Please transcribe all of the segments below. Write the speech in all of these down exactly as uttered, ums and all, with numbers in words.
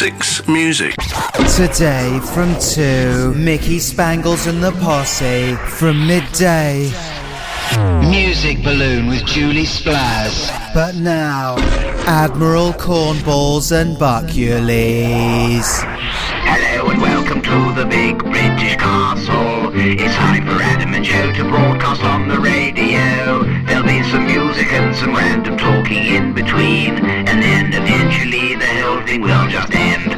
Six Music. Today from two, Mickey Spangles and the Posse from midday. Music Balloon with Julie Splaz. But now, Admiral Cornballs and Buckules. Hello and welcome to the big British castle. It's time for Adam and Joe to broadcast on the radio. There'll be some music and some random talking in between, and then eventually the whole thing will just end.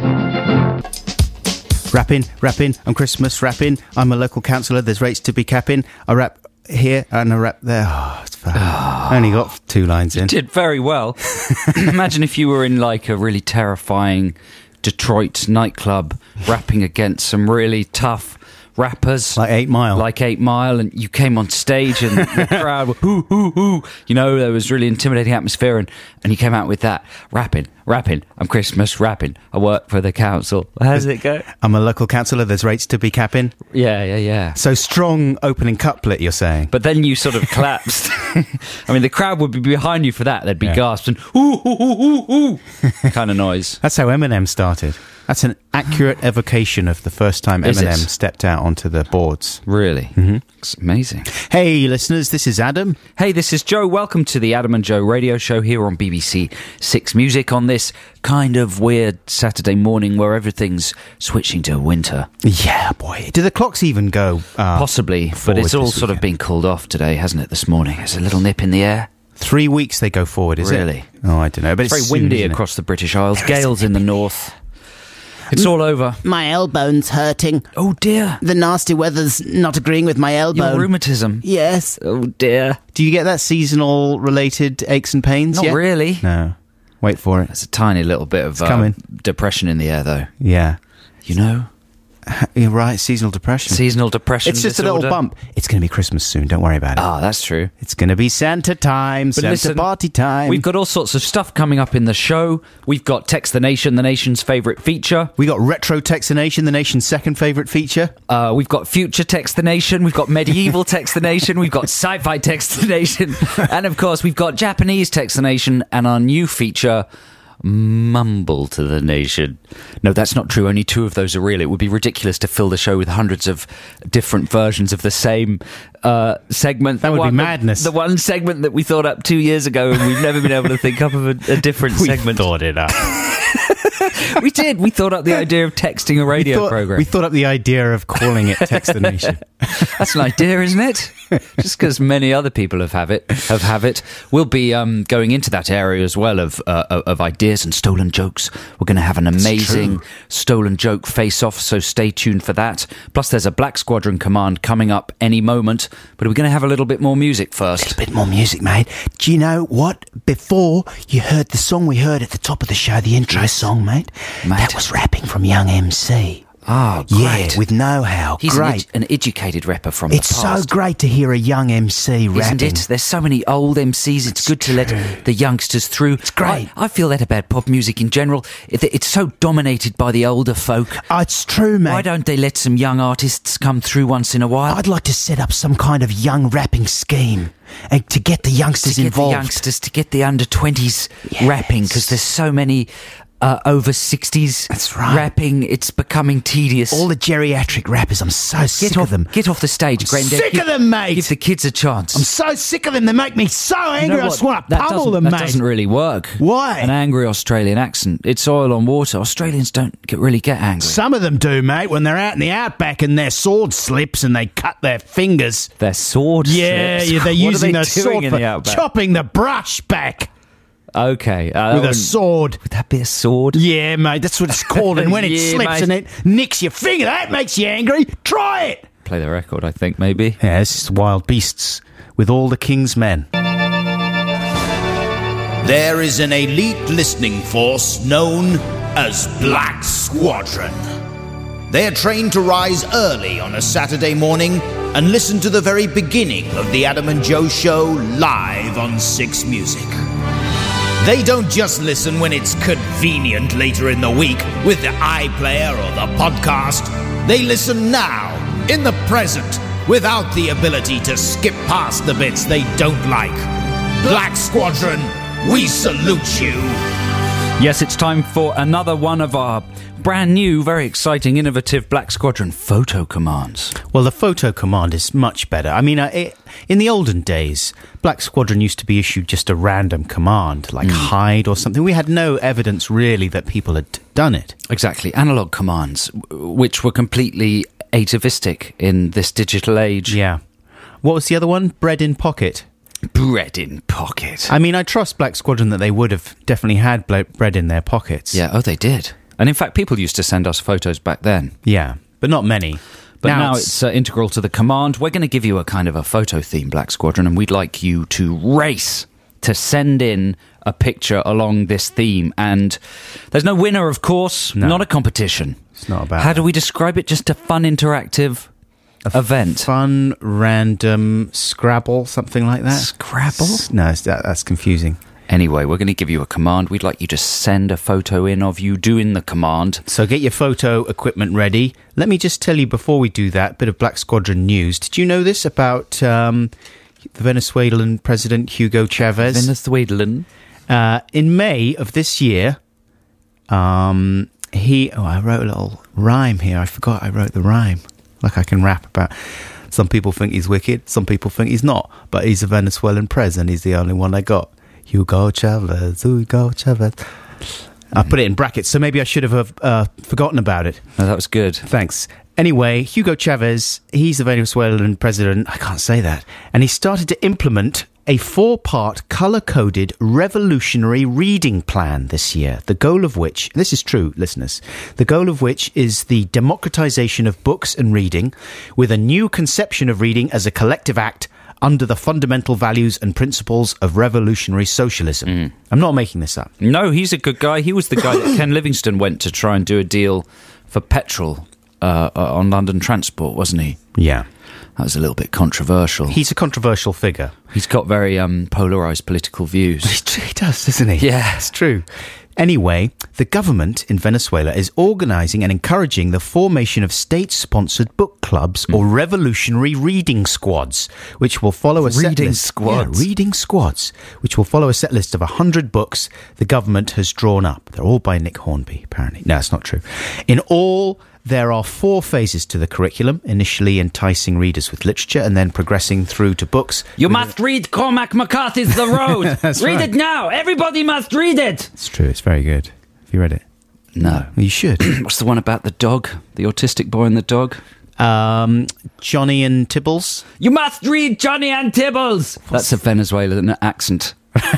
Rapping, rapping, on Christmas rapping. I'm a local councillor, there's rates to be capping. I rap here and I rap there. Oh, it's fun. Oh. I only got two lines in. You did very well. Imagine if you were in like a really terrifying Detroit nightclub rapping against some really tough rappers. Like Eight Mile. Like Eight Mile, and you came on stage and the crowd were hoo, hoo, hoo. You know, there was really intimidating atmosphere, and, and you came out with that. Rapping, rapping, I'm Christmas rapping. I work for the council. How does it go? I'm a local councillor, there's rates to be capping. Yeah, yeah, yeah. So strong opening couplet, you're saying? But then you sort of collapsed. I mean, the crowd would be behind you for that. They'd be yeah. gasped and ooh, ooh, ooh, ooh, ooh kind of noise. That's how Eminem started. That's an accurate evocation of the first time Is Eminem it? stepped out onto the boards. Really? Mm-hmm. It's amazing. Hey, listeners, this is Adam. Hey, this is Joe. Welcome to the Adam and Joe radio show here on B B C Six Music on this kind of weird Saturday morning where everything's switching to winter. Yeah, boy. Do the clocks even go? Uh, Possibly, but it's all sort of been called off today, hasn't it, this morning? There's a little nip in the air. Three weeks they go forward, is really? it? Really? Oh, I don't know. But it's, it's very soon, windy across the British Isles. Gales in the north. It's all over. My elbow's hurting. Oh, dear. The nasty weather's not agreeing with my elbow. Your rheumatism? Yes. Oh, dear. Do you get that seasonal related aches and pains? Not yet? really. No. Wait for it. There's a tiny little bit of uh, depression in the air, though. Yeah. You know? You're right, seasonal depression. Seasonal depression It's just disorder. a little bump. It's going to be Christmas soon, don't worry about it. Ah, that's true. It's going to be Santa time, But Santa listen, party time. We've got all sorts of stuff coming up in the show. We've got Text the Nation, the nation's favourite feature. We got Retro Text the Nation, the nation's second favourite feature. Uh, we've got Future Text the Nation. We've got Medieval Text the Nation. We've got Sci-Fi Text the Nation. And, of course, we've got Japanese Text the Nation and our new feature, Mumble to the Nation. No, that's not true. Only two of those are real. It would be ridiculous to fill the show with hundreds of different versions of the same uh, segment. That the would one, be madness. The, the one segment that we thought up two years ago, and we've never been able to think up of a, a different we segment. We thought it up. We did. We thought up the idea of texting a radio we thought, program. We thought up the idea of calling it Text the Nation. That's an idea, isn't it? Just because many other people have have it, have have it. We'll be um, going into that area as well of uh, of ideas and stolen jokes. We're going to have an amazing stolen joke face-off, so stay tuned for that. Plus, there's a Black Squadron command coming up any moment. But we're going to have a little bit more music first. A little bit more music, mate. Do you know what? Before you heard the song we heard at the top of the show, the intro song, mate, mate. that was rapping from Young M C. Ah, oh, great. Yeah, with know-how. He's great. An, ed- an educated rapper from it's the past. It's so great to hear a young M C rapping. Isn't it? There's so many old M Cs. It's, it's good true. to let the youngsters through. It's great. I, I feel that about pop music in general. It, it's so dominated by the older folk. Oh, it's true, mate. Why don't they let some young artists come through once in a while? I'd like to set up some kind of young rapping scheme and to get the youngsters to get involved. The youngsters, to get the under twenties yes. rapping, because there's so many... Uh, over sixties That's right. rapping, it's becoming tedious. All the geriatric rappers, I'm so get sick off, of them. Get off the stage, I'm Granddad. sick give, of them, mate. Give the kids a chance. I'm so sick of them. They make me so angry. You know I just want to pummel them, that mate. That doesn't really work. Why? An angry Australian accent. It's oil on water. Australians don't get, really get angry. Some of them do, mate, when they're out in the outback and their sword slips and they cut their fingers. Their sword yeah, slips? Yeah, they're what using their the sword in for the outback? chopping the brush back. Okay. Uh, with a sword. Would that be a sword? Yeah, mate, that's what it's called. And when it yeah, slips mate. and it nicks your finger, that makes you angry. Try it. Play the record, I think, maybe. Yeah, this is Wild Beasts with All the King's Men. There is an elite listening force known as Black Squadron. They are trained to rise early on a Saturday morning and listen to the very beginning of the Adam and Joe Show live on Six Music. They don't just listen when it's convenient later in the week with the iPlayer or the podcast. They listen now, in the present, without the ability to skip past the bits they don't like. Black Squadron, we salute you. Yes, it's time for another one of our brand new, very exciting, innovative Black Squadron photo commands. Well, the photo command is much better. I mean, uh, it, in the olden days, Black Squadron used to be issued just a random command, like mm. hide or something. We had no evidence, really, that people had done it. Exactly. Analog commands, which were completely atavistic in this digital age. Yeah. What was the other one? Bread in pocket. Bread in pocket. I mean, I trust Black Squadron that they would have definitely had ble- bread in their pockets. Yeah, oh, they did. And in fact, people used to send us photos back then. Yeah, but not many. But now, now it's, it's uh, integral to the command. We're going to give you a kind of a photo theme, Black Squadron, and we'd like you to race to send in a picture along this theme. And there's no winner, of course, no. not a competition. It's not about How do we describe it? Just a fun, interactive a event. Fun, random Scrabble, something like that. Scrabble? S- no, it's, that, that's confusing. Anyway, we're going to give you a command. We'd like you to send a photo in of you doing the command. So get your photo equipment ready. Let me just tell you before we do that, bit of Black Squadron news. Did you know this about um, the Venezuelan President Hugo Chavez? Venezuelan? Uh, in May of this year, um, he... Oh, I wrote a little rhyme here. I forgot I wrote the rhyme. Like I can rap about. Some people think he's wicked, some people think he's not, but he's a Venezuelan president. He's the only one I got. Hugo Chavez, Hugo Chavez. I put it in brackets, so maybe I should have uh, forgotten about it. Oh, that was good. Thanks. Anyway, Hugo Chavez, he's the Venezuelan president. I can't say that. And he started to implement a four-part colour-coded revolutionary reading plan this year, the goal of which, this is true, listeners, the goal of which is the democratisation of books and reading with a new conception of reading as a collective act under the fundamental values and principles of revolutionary socialism. Mm. I'm not making this up. No, he's a good guy. He was the guy that Ken Livingstone went to try and do a deal for petrol uh, uh, on London Transport, wasn't he? Yeah. That was a little bit controversial. He's a controversial figure. He's got very um, polarised political views. He does, doesn't he? Yeah. It's true. Anyway, the government in Venezuela is organising and encouraging the formation of state-sponsored book clubs mm. or revolutionary reading squads, which will follow a set reading list. squads. Yeah, reading squads, which will follow a set list of one hundred books the government has drawn up. They're all by Nick Hornby, apparently. No, it's not true. In all, there are four phases to the curriculum, initially enticing readers with literature and then progressing through to books. You must read Cormac McCarthy's The Road. That's read right. it now. Everybody must read it. It's true. It's very good. Have you read it? No. Well, you should. What's the one about the dog? The autistic boy and the dog? Um, Johnny and Tibbles. You must read Johnny and Tibbles. That's a Venezuelan accent.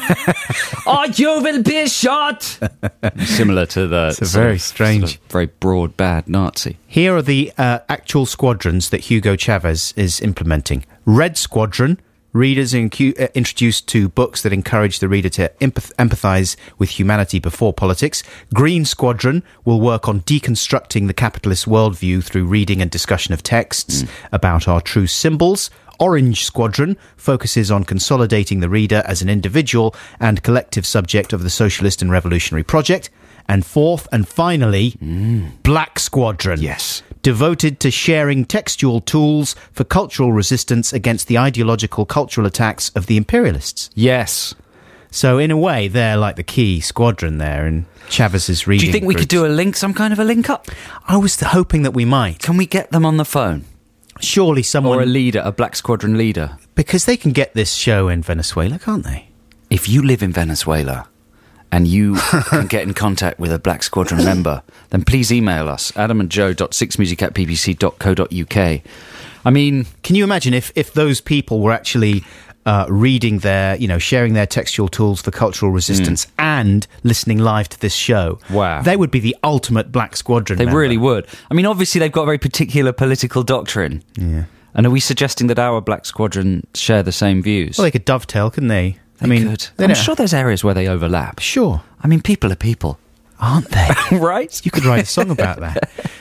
Or you will be shot. Similar to the it's a very of, strange sort of very broad bad Nazi. Here are the uh, actual squadrons that Hugo Chavez is implementing. Red Squadron, readers incu- uh, introduced to books that encourage the reader to empath- empathise with humanity before politics. Green Squadron will work on deconstructing the capitalist worldview through reading and discussion of texts mm. about our true symbols. Orange Squadron focuses on consolidating the reader as an individual and collective subject of the socialist and revolutionary project. And fourth and finally, mm. Black Squadron. Yes. Devoted to sharing textual tools for cultural resistance against the ideological cultural attacks of the imperialists. Yes. So in a way, they're like the key squadron there in Chavez's reading Do you think we groups. could do a link, some kind of a link up? I was hoping that we might. Can we get them on the phone? Surely someone... Or a leader, a Black Squadron leader. Because they can get this show in Venezuela, can't they? If you live in Venezuela and you can get in contact with a Black Squadron member, then please email us, adam and joe dot six music at b b c dot co dot u k. I mean... Can you imagine if, if those people were actually... Uh, reading their, you know, sharing their textual tools for cultural resistance mm. and listening live to this show. Wow. They would be the ultimate Black Squadron They member. really would. I mean, obviously they've got a very particular political doctrine. Yeah. And are we suggesting that our Black Squadron share the same views? Well, they could dovetail, couldn't they? They I mean, could. They I'm don't- sure there's areas where they overlap. Sure. I mean, people are people. Aren't they? Right? You could write a song about that.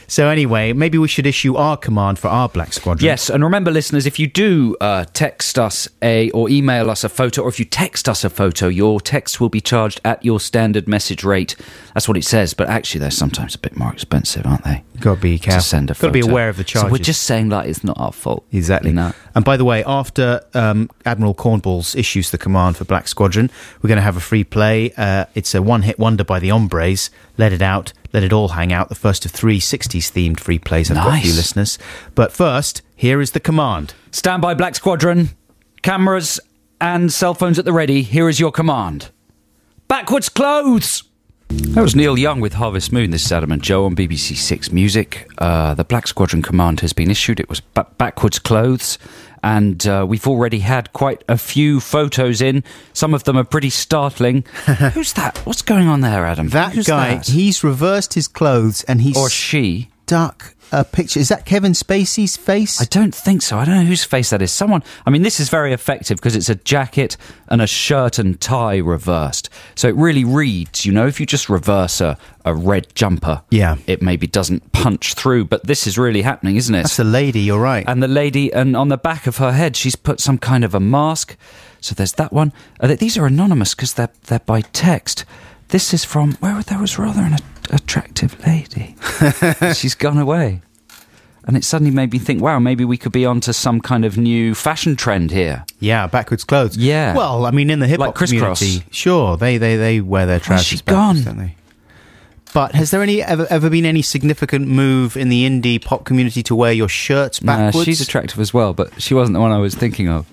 So anyway, maybe we should issue our command for our Black Squadron. Yes, and remember, listeners, if you do uh, text us a or email us a photo, or if you text us a photo, your text will be charged at your standard message rate. That's what it says, but actually they're sometimes a bit more expensive, aren't they? Got to be careful. To send a Got to be photo. aware of the charges. So we're just saying that it's not our fault. Exactly. You know? And by the way, after um, Admiral Cornballs issues the command for Black Squadron, we're going to have a free play. Uh, it's a one-hit wonder by the Hombres. Let It Out, Let It All Hang Out, the first of three sixties-themed free plays I've got for you Nice. listeners. But first, here is the command. Stand by, Black Squadron. Cameras and cell phones at the ready. Here is your command. Backwards clothes! That was Neil Young with Harvest Moon. This is Adam and Joe on B B C Six Music. Uh, the Black Squadron command has been issued. It was ba- backwards clothes. And uh, we've already had quite a few photos in. Some of them are pretty startling. Who's that? What's going on there, Adam? That Who's guy, that? he's reversed his clothes and he's Or she. stuck a picture. Is that Kevin Spacey's face? I don't think so. I don't know whose face that is. Someone. I mean, this is very effective because it's a jacket and a shirt and tie reversed. So it really reads, you know, if you just reverse a, a red jumper, Yeah. it maybe doesn't punch through. But this is really happening, isn't it? That's a lady, you're right. And the lady, and on the back of her head, she's put some kind of a mask. So there's that one. Uh, these are anonymous because they're, they're by text. This is from, where there was rather an a- attractive lady. She's gone away. And it suddenly made me think, wow, maybe we could be onto some kind of new fashion trend here. Yeah, backwards clothes. Yeah. Well, I mean, in the hip hop Like crisscross. community, sure, they, they, they wear their trousers she backwards, gone? don't they? But has there any ever ever been any significant move in the indie pop community to wear your shirts Nah, backwards? she's attractive as well, but she wasn't the one I was thinking of.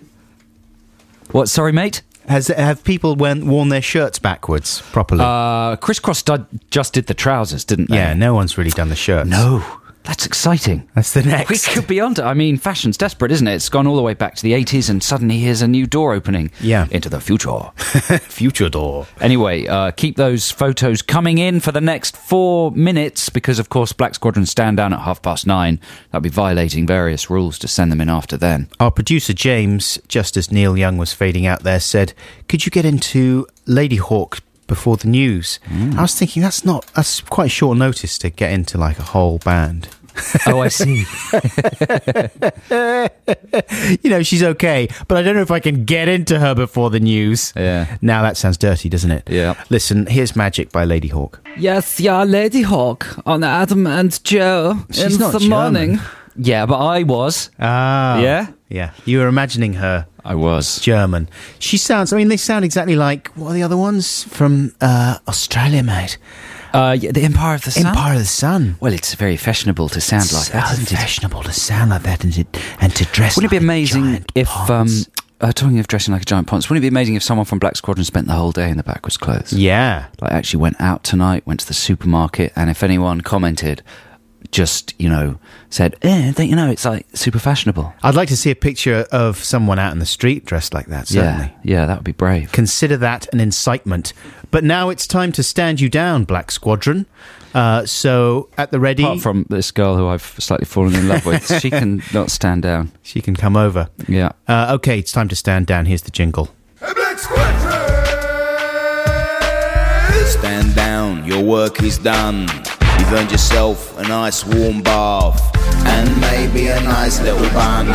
What, sorry, mate? Has have people worn, worn their shirts backwards properly? Uh, Crisscross did, just did the trousers, didn't they? yeah, no one's really done the shirts. No. That's exciting. That's the next. We could be onto. I mean, fashion's desperate, isn't it? It's gone all the way back to the eighties, and suddenly here's a new door opening. Yeah. Into the future. Future door. Anyway, uh, keep those photos coming in for the next four minutes, because, of course, Black Squadron stand down at half past nine. That'd be violating various rules to send them in after then. Our producer James, just as Neil Young was fading out there, said, "Could you get into Lady Hawk before the news?" Mm. I was thinking that's not that's quite short notice to get into like a whole band. Oh, I see. You know, she's okay, but I don't know if I can get into her before the news. Yeah. Now that sounds dirty, doesn't it? Yeah. Listen, here's Magic by Lady Hawk. Yes, yeah, Lady Hawk on Adam and Joe She's in not the German. morning. Yeah, but I was. Ah. Yeah? Yeah. You were imagining her I was. German. She sounds, I mean, they sound exactly like, what are the other ones? From uh, Australia, mate. Uh, yeah, the Empire of the Sun. Empire of the Sun. Well, it's very fashionable to sound like that, so isn't it? fashionable to sound like that and to, and to dress Wouldn't it like be a amazing giant if, um, ponce. uh, talking of dressing like a giant ponce, wouldn't it be amazing if someone from Black Squadron spent the whole day in the backwards clothes? Yeah. Like, actually went out tonight, went to the supermarket, and if anyone commented, just, you know, said, eh, don't you know, it's like super fashionable. I'd like to see a picture of someone out in the street dressed like that, certainly. Yeah, yeah, that would be brave. Consider that an incitement. But now it's time to stand you down, Black Squadron. Uh, so, at the ready, Apart from this girl who I've slightly fallen in love with, she can not stand down. she can come over. Yeah. Uh, okay, it's time to stand down. Here's the jingle. Black Squadron! Stand down, your work is done. You've earned yourself a nice warm bath and maybe a nice little bun.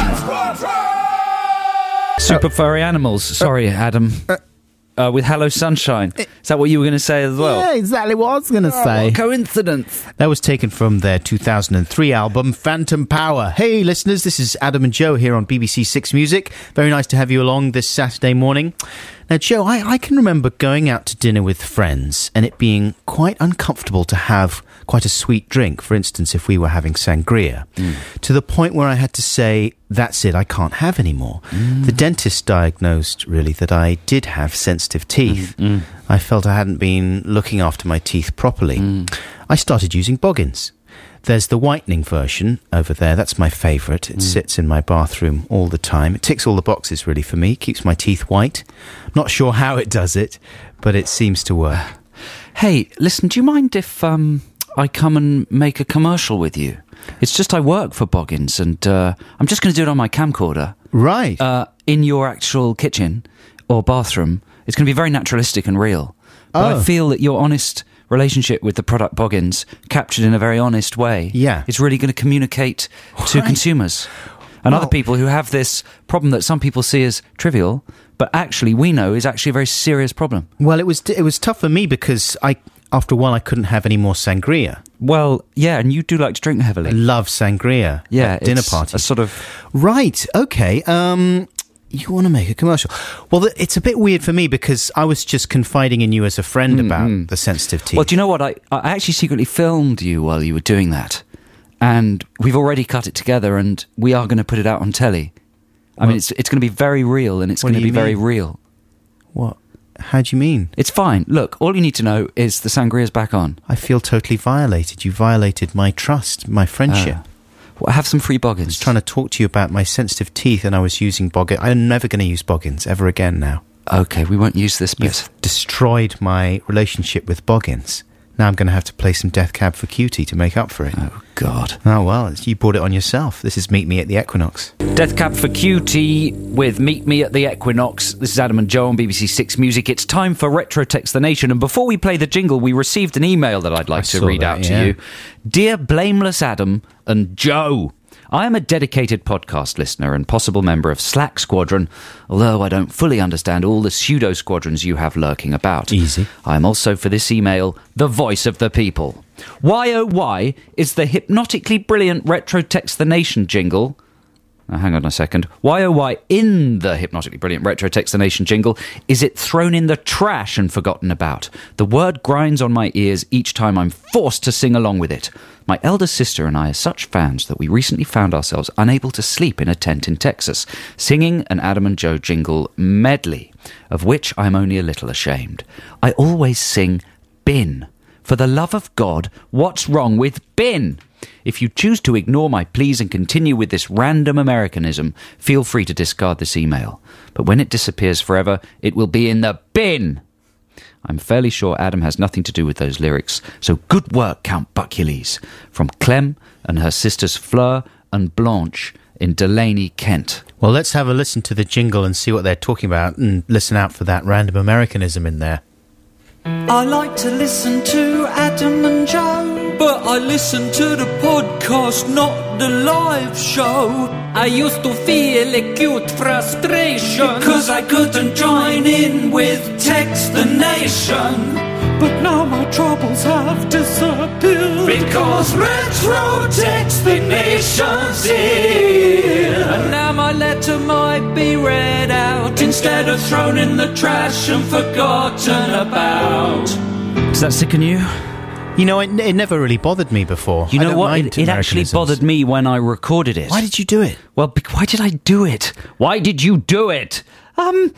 Super furry animals. Sorry, Adam. Uh, with Hello Sunshine. Is that what you were going to say as well? Yeah, exactly what I was going to say. Coincidence. That was taken from their two thousand three album, Phantom Power. Hey, listeners, this is Adam and Joe here on B B C Six Music. Very nice to have you along this Saturday morning. Now, Joe, I, I can remember going out to dinner with friends and it being quite uncomfortable to have quite a sweet drink, for instance, if we were having sangria, mm. to the point where I had to say, that's it, I can't have any more. Mm. The dentist diagnosed, really, that I did have sensitive teeth. Mm. I felt I hadn't been looking after my teeth properly. Mm. I started using Boggins. There's the whitening version over there. That's my favourite. It mm. sits in my bathroom all the time. It ticks all the boxes, really, for me. Keeps my teeth white. I'm not sure how it does it, but it seems to work. Hey, listen, do you mind if um, I come and make a commercial with you? It's just I work for Boggins, and uh, I'm just going to do it on my camcorder. Right. Uh, in your actual kitchen or bathroom. It's going to be very naturalistic and real. But Oh. I feel that your honest relationship with the product Boggins, captured in a very honest way, Yeah. is really going to communicate to Right. consumers. And Well- other people who have this problem that some people see as trivial, but actually we know is actually a very serious problem. Well, it was it was tough for me because I after a while I couldn't have any more sangria. Well, yeah, and you do like to drink heavily. I love sangria. Yeah, at dinner it's parties. a sort of... Right. Okay. Um, you want to make a commercial? Well, th- it's a bit weird for me because I was just confiding in you as a friend about the sensitive teeth. Well, do you know what? I, I actually secretly filmed you while you were doing that. And we've already cut it together and we are going to put it out on telly. I mean, it's it's going to be very real and it's What going do to be you very mean? real. What? How do you mean? It's fine. Look, all you need to know is the sangria's back on. I feel totally violated. You violated my trust, my friendship. Ah. Well, have some free I Boggins. was trying to talk to you about my sensitive teeth and I was using Boggins. I'm never going to use Boggins ever again now. Okay, we won't use this bit. You've destroyed my relationship with Boggins. Now I'm going to have to play some Death Cab for Cutie to make up for it. Oh, God. Oh, well, it's- you brought it on yourself. This is Meet Me at the Equinox. Death Cab for Cutie with Meet Me at the Equinox. This is Adam and Joe on B B C Six Music. It's time for Retro Text the Nation. And before we play the jingle, we received an email that I'd like I to saw read that, out to yeah. you. Dear Blameless Adam and Joe, I am a dedicated podcast listener and possible member of Slack Squadron, although I don't fully understand all the pseudo squadrons you have lurking about. Easy. I am also, for this email, the voice of the people. Y O Y is the hypnotically brilliant Retro Text the Nation jingle. Now, hang on a second. Y O Y in the hypnotically brilliant Retro Text the Nation jingle. Is it thrown in the trash and forgotten about? The word grinds on my ears each time I'm forced to sing along with it. My elder sister and I are such fans that we recently found ourselves unable to sleep in a tent in Texas, singing an Adam and Joe jingle medley, of which I'm only a little ashamed. I always sing bin. For the love of God, what's wrong with bin? If you choose to ignore my pleas and continue with this random Americanism, feel free to discard this email. But when it disappears forever, it will be in the bin. I'm fairly sure Adam has nothing to do with those lyrics, so good work, Count Buckules. From Clem and her sisters Fleur and Blanche in Delaney, Kent. Well, let's have a listen to the jingle and see what they're talking about and listen out for that random Americanism in there. I like to listen to Adam and Joe, but I listen to the podcast, not the live show. I used to feel acute frustration because I couldn't join in with Text the Nation. But now my troubles have disappeared because Retro Text the Nation's here. And now my letter might be read out instead of thrown in the trash and forgotten about. Does that sicken you? You know, it, it never really bothered me before. You I know don't what? mind It, it actually Americanisms. bothered me when I recorded it. Why did you do it? Well, be- why did I do it? Why did you do it? Um,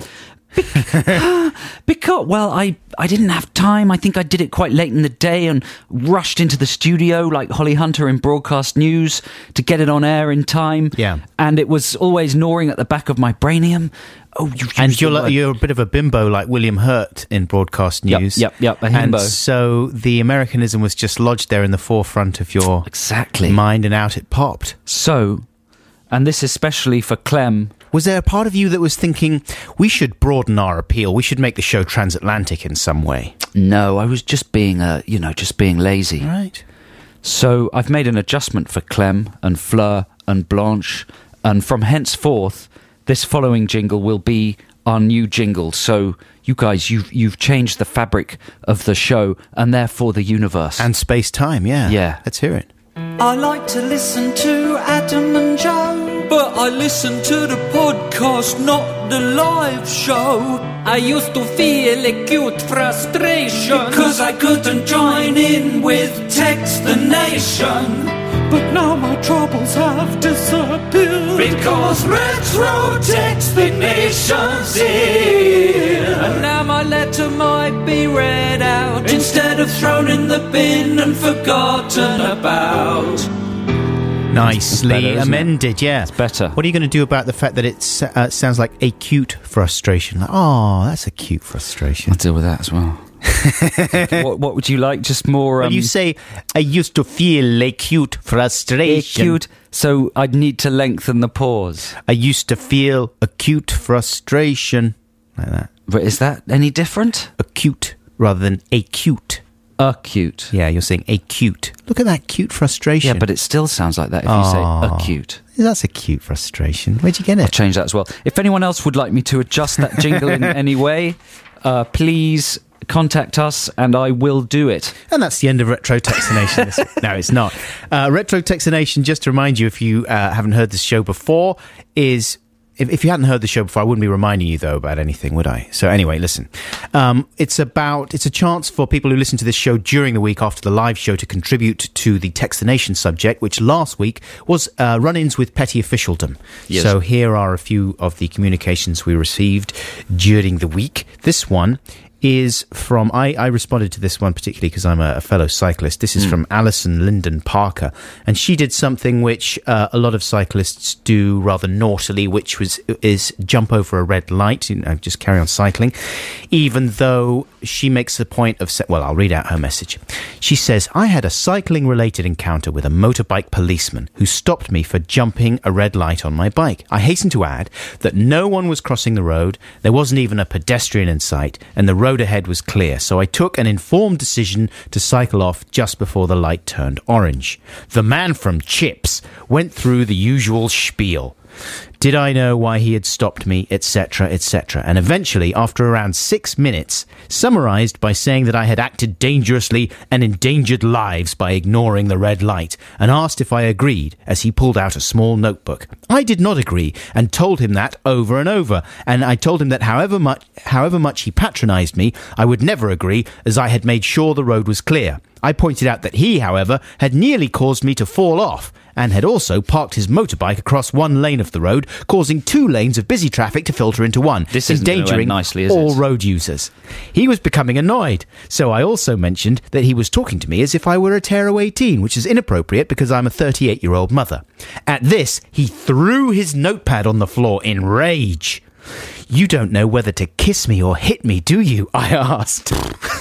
bec- because, well, I, I didn't have time. I think I did it quite late in the day and rushed into the studio like Holly Hunter in Broadcast News to get it on air in time. Yeah. And it was always gnawing at the back of my brainium. Oh, you used And the you're, like, word. you're a bit of a bimbo like William Hurt in Broadcast Yep, News. yep, yep, a And himbo. so the Americanism was just lodged there in the forefront of your Exactly. mind, and out it popped. So, and this especially for Clem. Was there a part of you that was thinking, we should broaden our appeal, we should make the show transatlantic in some way? No, I was just being, uh, you know, just being lazy. Right. So I've made an adjustment for Clem and Fleur and Blanche, and from henceforth, this following jingle will be our new jingle. So you guys, you've you've changed the fabric of the show and therefore the universe. And space-time, yeah. Yeah. Let's hear it. I like to listen to Adam and Joe, but I listen to the podcast, not the live show. I used to feel acute frustration because I couldn't join in with Text the Nation. But now my troubles have disappeared because Retro Text the Nation's here. And now my letter might be read out instead of thrown in the bin and forgotten about. Nicely better, isn't it? amended, yeah. It's better. What are you going to do about the fact that it uh, sounds like acute frustration? Like, oh, that's acute frustration. I'll deal with that as well. what, what would you like? Just more... Um, When you say, I used to feel acute frustration. acute, so I'd need to lengthen the pause. I used to feel acute frustration. Like that. But is that any different? Acute rather than acute. acute. Yeah, you're saying acute. Look at that cute frustration. Yeah, but it still sounds like that if Oh. you say acute. That's a cute frustration. Where'd you get I'll it? change that as well. If anyone else would like me to adjust that jingle in any way, uh, please contact us and I will do it. And that's the end of Retro Textination. This- no, it's not. Uh, Retro Textination, just to remind you, if you uh, haven't heard this show before, is... If, if you hadn't heard the show before, I wouldn't be reminding you, though, about anything, would I? So anyway, listen. Um, it's about, it's a chance for people who listen to this show during the week after the live show to contribute to the Textination subject, which last week was uh, run-ins with petty officialdom. Yes. So here are a few of the communications we received during the week. This one is from, I, I responded to this one particularly because I'm a, a fellow cyclist. This is mm. from Alison Lyndon Parker. And she did something which uh, a lot of cyclists do rather naughtily, which was is jump over a red light, you know, just carry on cycling, even though she makes the point of, sa- well, I'll read out her message. She says, I had a cycling-related encounter with a motorbike policeman who stopped me for jumping a red light on my bike. I hasten to add that no one was crossing the road, there wasn't even a pedestrian in sight, and the road ahead was clear, so I took an informed decision to cycle off just before the light turned orange. The man from Chips went through the usual spiel. Did I know why he had stopped me, et cetera, et cetera, and eventually, after around six minutes, summarised by saying that I had acted dangerously and endangered lives by ignoring the red light, and asked if I agreed, as he pulled out a small notebook. I did not agree, and told him that over and over, and I told him that however much, however much he patronised me, I would never agree, as I had made sure the road was clear. I pointed out that he, however, had nearly caused me to fall off, and had also parked his motorbike across one lane of the road, causing two lanes of busy traffic to filter into one, this isn't gonna end endangering nicely, is all it? road users. He was becoming annoyed, so I also mentioned that he was talking to me as if I were a tearaway teen, which is inappropriate because I'm a thirty-eight-year-old mother. At this, he threw his notepad on the floor in rage. You don't know whether to kiss me or hit me, do you? I asked.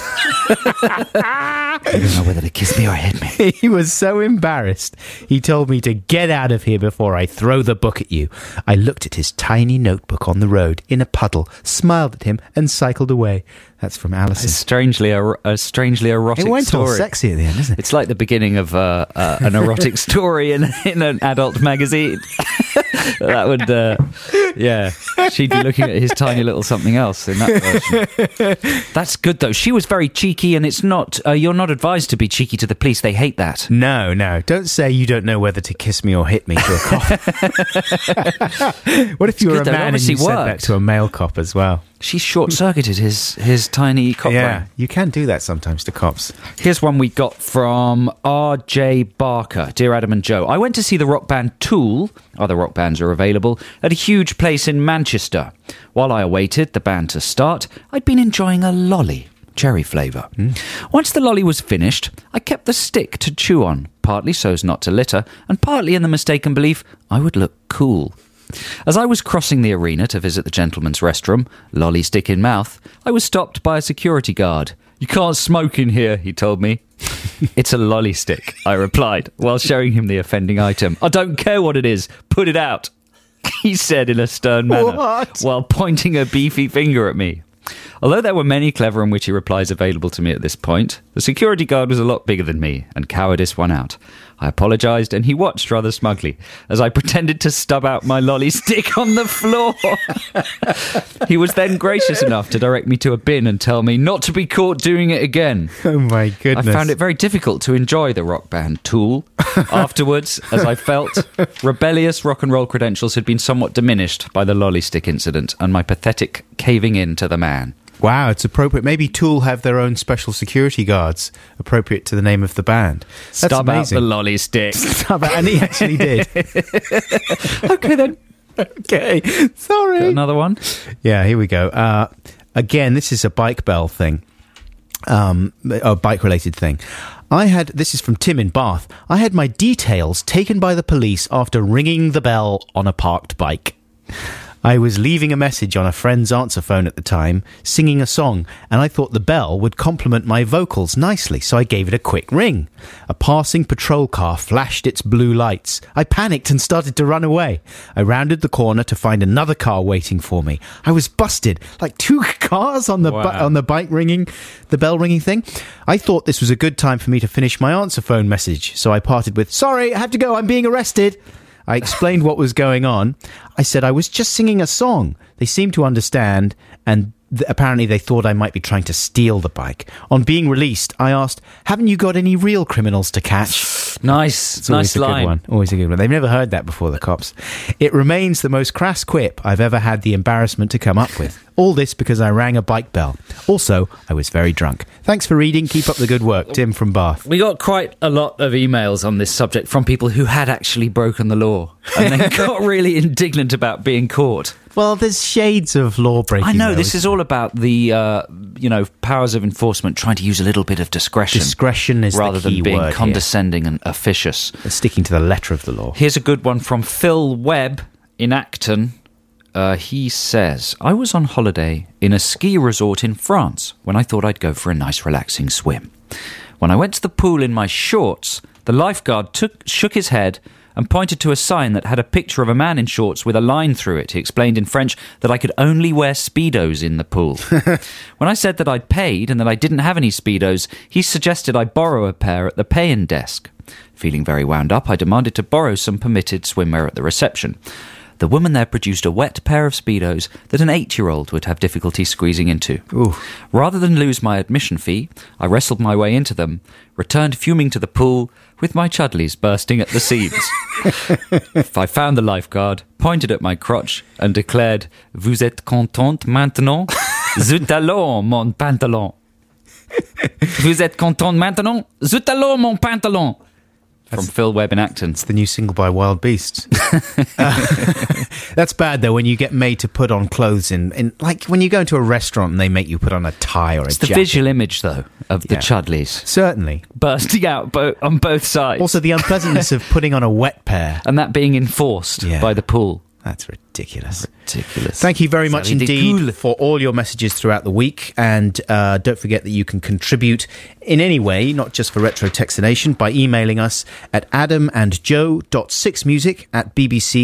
I don't know whether to kiss me or hit me. He was so embarrassed. He told me to get out of here before I throw the book at you. I looked at his tiny notebook on the road in a puddle, smiled at him, and cycled away. That's from Alison. It's strangely a, a strangely erotic It went story. all sexy at the end, isn't it? It's like the beginning of uh, uh, an erotic story in, in an adult magazine. That would, uh, yeah, she'd be looking at his tiny little something else in that version. That's good, though. She was very cheeky, and it's not, uh, you're not advised to be cheeky to the police. They hate that. No, no. Don't say you don't know whether to kiss me or hit me to a cop. What if you were good, a though. It man and obviously you said that worked. to a male cop as well? She short-circuited his, his tiny cop Yeah, brain. you can do that sometimes to cops. Here's one we got from R J Barker. Dear Adam and Joe, I went to see the rock band Tool, other rock bands are available, at a huge place in Manchester. While I awaited the band to start, I'd been enjoying a lolly, cherry flavour. Mm. Once the lolly was finished, I kept the stick to chew on, partly so as not to litter, and partly in the mistaken belief I would look cool. As I was crossing the arena to visit the gentleman's restroom, lolly stick in mouth, I was stopped by a security guard. You can't smoke in here, he told me. It's a lolly stick, I replied, while showing him the offending item. I don't care what it is, put it out, he said in a stern manner, What? while pointing a beefy finger at me. Although there were many clever and witty replies available to me at this point, the security guard was a lot bigger than me, and cowardice won out. I apologised, and he watched rather smugly, as I pretended to stub out my lolly stick on the floor. He was then gracious enough to direct me to a bin and tell me not to be caught doing it again. Oh my goodness. I found it very difficult to enjoy the rock band Tool. Afterwards, as I felt, rebellious rock and roll credentials had been somewhat diminished by the lolly stick incident and my pathetic caving in to the man. Wow, it's appropriate. Maybe Tool have their own special security guards appropriate to the name of the band. That's Stub amazing. out the lolly stick. Stub out, and he actually did. Okay then. Okay, sorry. Got another one? Yeah, here we go. Uh, again, this is a bike bell thing, um, a bike-related thing. I had, this is from Tim in Bath, I had my details taken by the police after ringing the bell on a parked bike. I was leaving a message on a friend's answer phone at the time, singing a song, and I thought the bell would complement my vocals nicely, so I gave it a quick ring. A passing patrol car flashed its blue lights. I panicked and started to run away. I rounded the corner to find another car waiting for me. I was busted, like two cars on the Wow. bu- on the bike ringing, the bell ringing thing. I thought this was a good time for me to finish my answer phone message, so I parted with, "Sorry, I have to go, I'm being arrested." I explained what was going on. I said I was just singing a song. They seemed to understand, and th- apparently they thought I might be trying to steal the bike. On being released, I asked, "Haven't you got any real criminals to catch?" Nice, It's always nice a good line. one. Always a good one. They've never heard that before, the cops. It remains the most crass quip I've ever had the embarrassment to come up with. All this because I rang a bike bell. Also, I was very drunk. Thanks for reading. Keep up the good work. Tim from Bath. We got quite a lot of emails on this subject from people who had actually broken the law and then got really indignant about being caught. Well, there's shades of law breaking. I know, though, this isn't is all about the, uh, you know, powers of enforcement trying to use a little bit of discretion. Discretion is rather the key than being word here. condescending and officious. Sticking to the letter of the law. Here's a good one from Phil Webb in Acton. Uh, he says, I was on holiday in a ski resort in France when I thought I'd go for a nice relaxing swim. When I went to the pool in my shorts, the lifeguard took, shook his head and pointed to a sign that had a picture of a man in shorts with a line through it. He explained in French that I could only wear Speedos in the pool. When I said that I'd paid and that I didn't have any Speedos, he suggested I borrow a pair at the pay-in desk. Feeling very wound up, I demanded to borrow some permitted swimwear at the reception. The woman there produced a wet pair of Speedos that an eight-year-old would have difficulty squeezing into. Ooh. Rather than lose my admission fee, I wrestled my way into them, returned fuming to the pool, with my chudleys bursting at the seams. I found the lifeguard, pointed at my crotch, and declared, "Vous êtes contente maintenant? Zut alors, mon pantalon." Vous êtes contente maintenant? Zut alors, mon pantalon. From Phil Webb in Acton. It's the new single by Wild Beasts. uh, that's bad, though, when you get made to put on clothes in, in... Like, when you go into a restaurant and they make you put on a tie or a It's the jacket. visual image, though, of the Yeah. chudleys. Certainly. Bursting out bo- on both sides. Also, the unpleasantness of putting on a wet pair. And that being enforced Yeah. by the pool. That's ridiculous. Ridiculous. Thank you very much Ça indeed ridicule. for all your messages throughout the week. And uh, don't forget that you can contribute in any way, not just for Retro Textination, by emailing us at adamandjoe.sixmusic at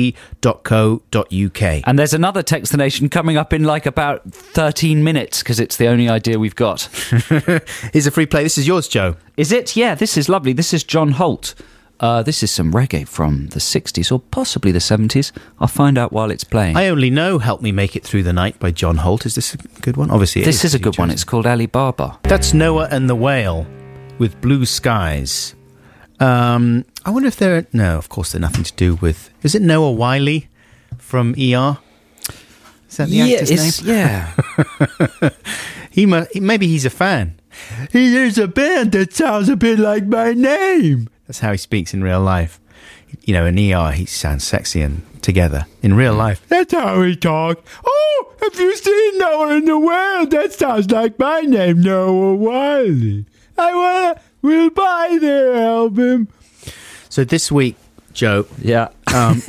bbc.co.uk. And there's another Textination coming up in like about thirteen minutes because it's the only idea we've got. Here's a free play. This is yours, Joe. Is it? Yeah, this is lovely. This is John Holt. Uh, this is some reggae from the sixties or possibly the seventies. I'll find out while it's playing. I only know Help Me Make It Through the Night by John Holt. Is this a good one? Obviously, it this is a You good one. chose It's called Ali Baba. That's Noah and the Whale with Blue Skies. Um, I wonder if they're... No, of course they're nothing to do with... Is it Noah Wiley from E R? Is that the yeah, actor's it's- name? yeah. he, mu- he Maybe he's a fan. There's a band that sounds a bit like my name. That's how he speaks in real life. You know, in E R, he sounds sexy and together. In real life, that's how he talk. Oh, have you seen Noah in the World? That sounds like my name, Noah Wiley. I wanna, will buy their album. So this week, Joe, Yeah. um,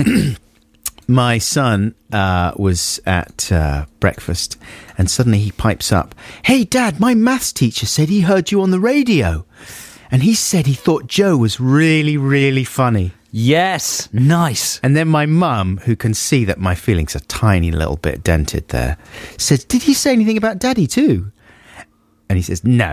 my son uh, was at uh, breakfast and suddenly he pipes up, "Hey, Dad, my maths teacher said he heard you on the radio. And he said he thought Joe was really, really funny." Yes. Nice. And then my mum, who can see that my feelings are tiny little bit dented there, said, "Did he say anything about Daddy too?" And he says, "No."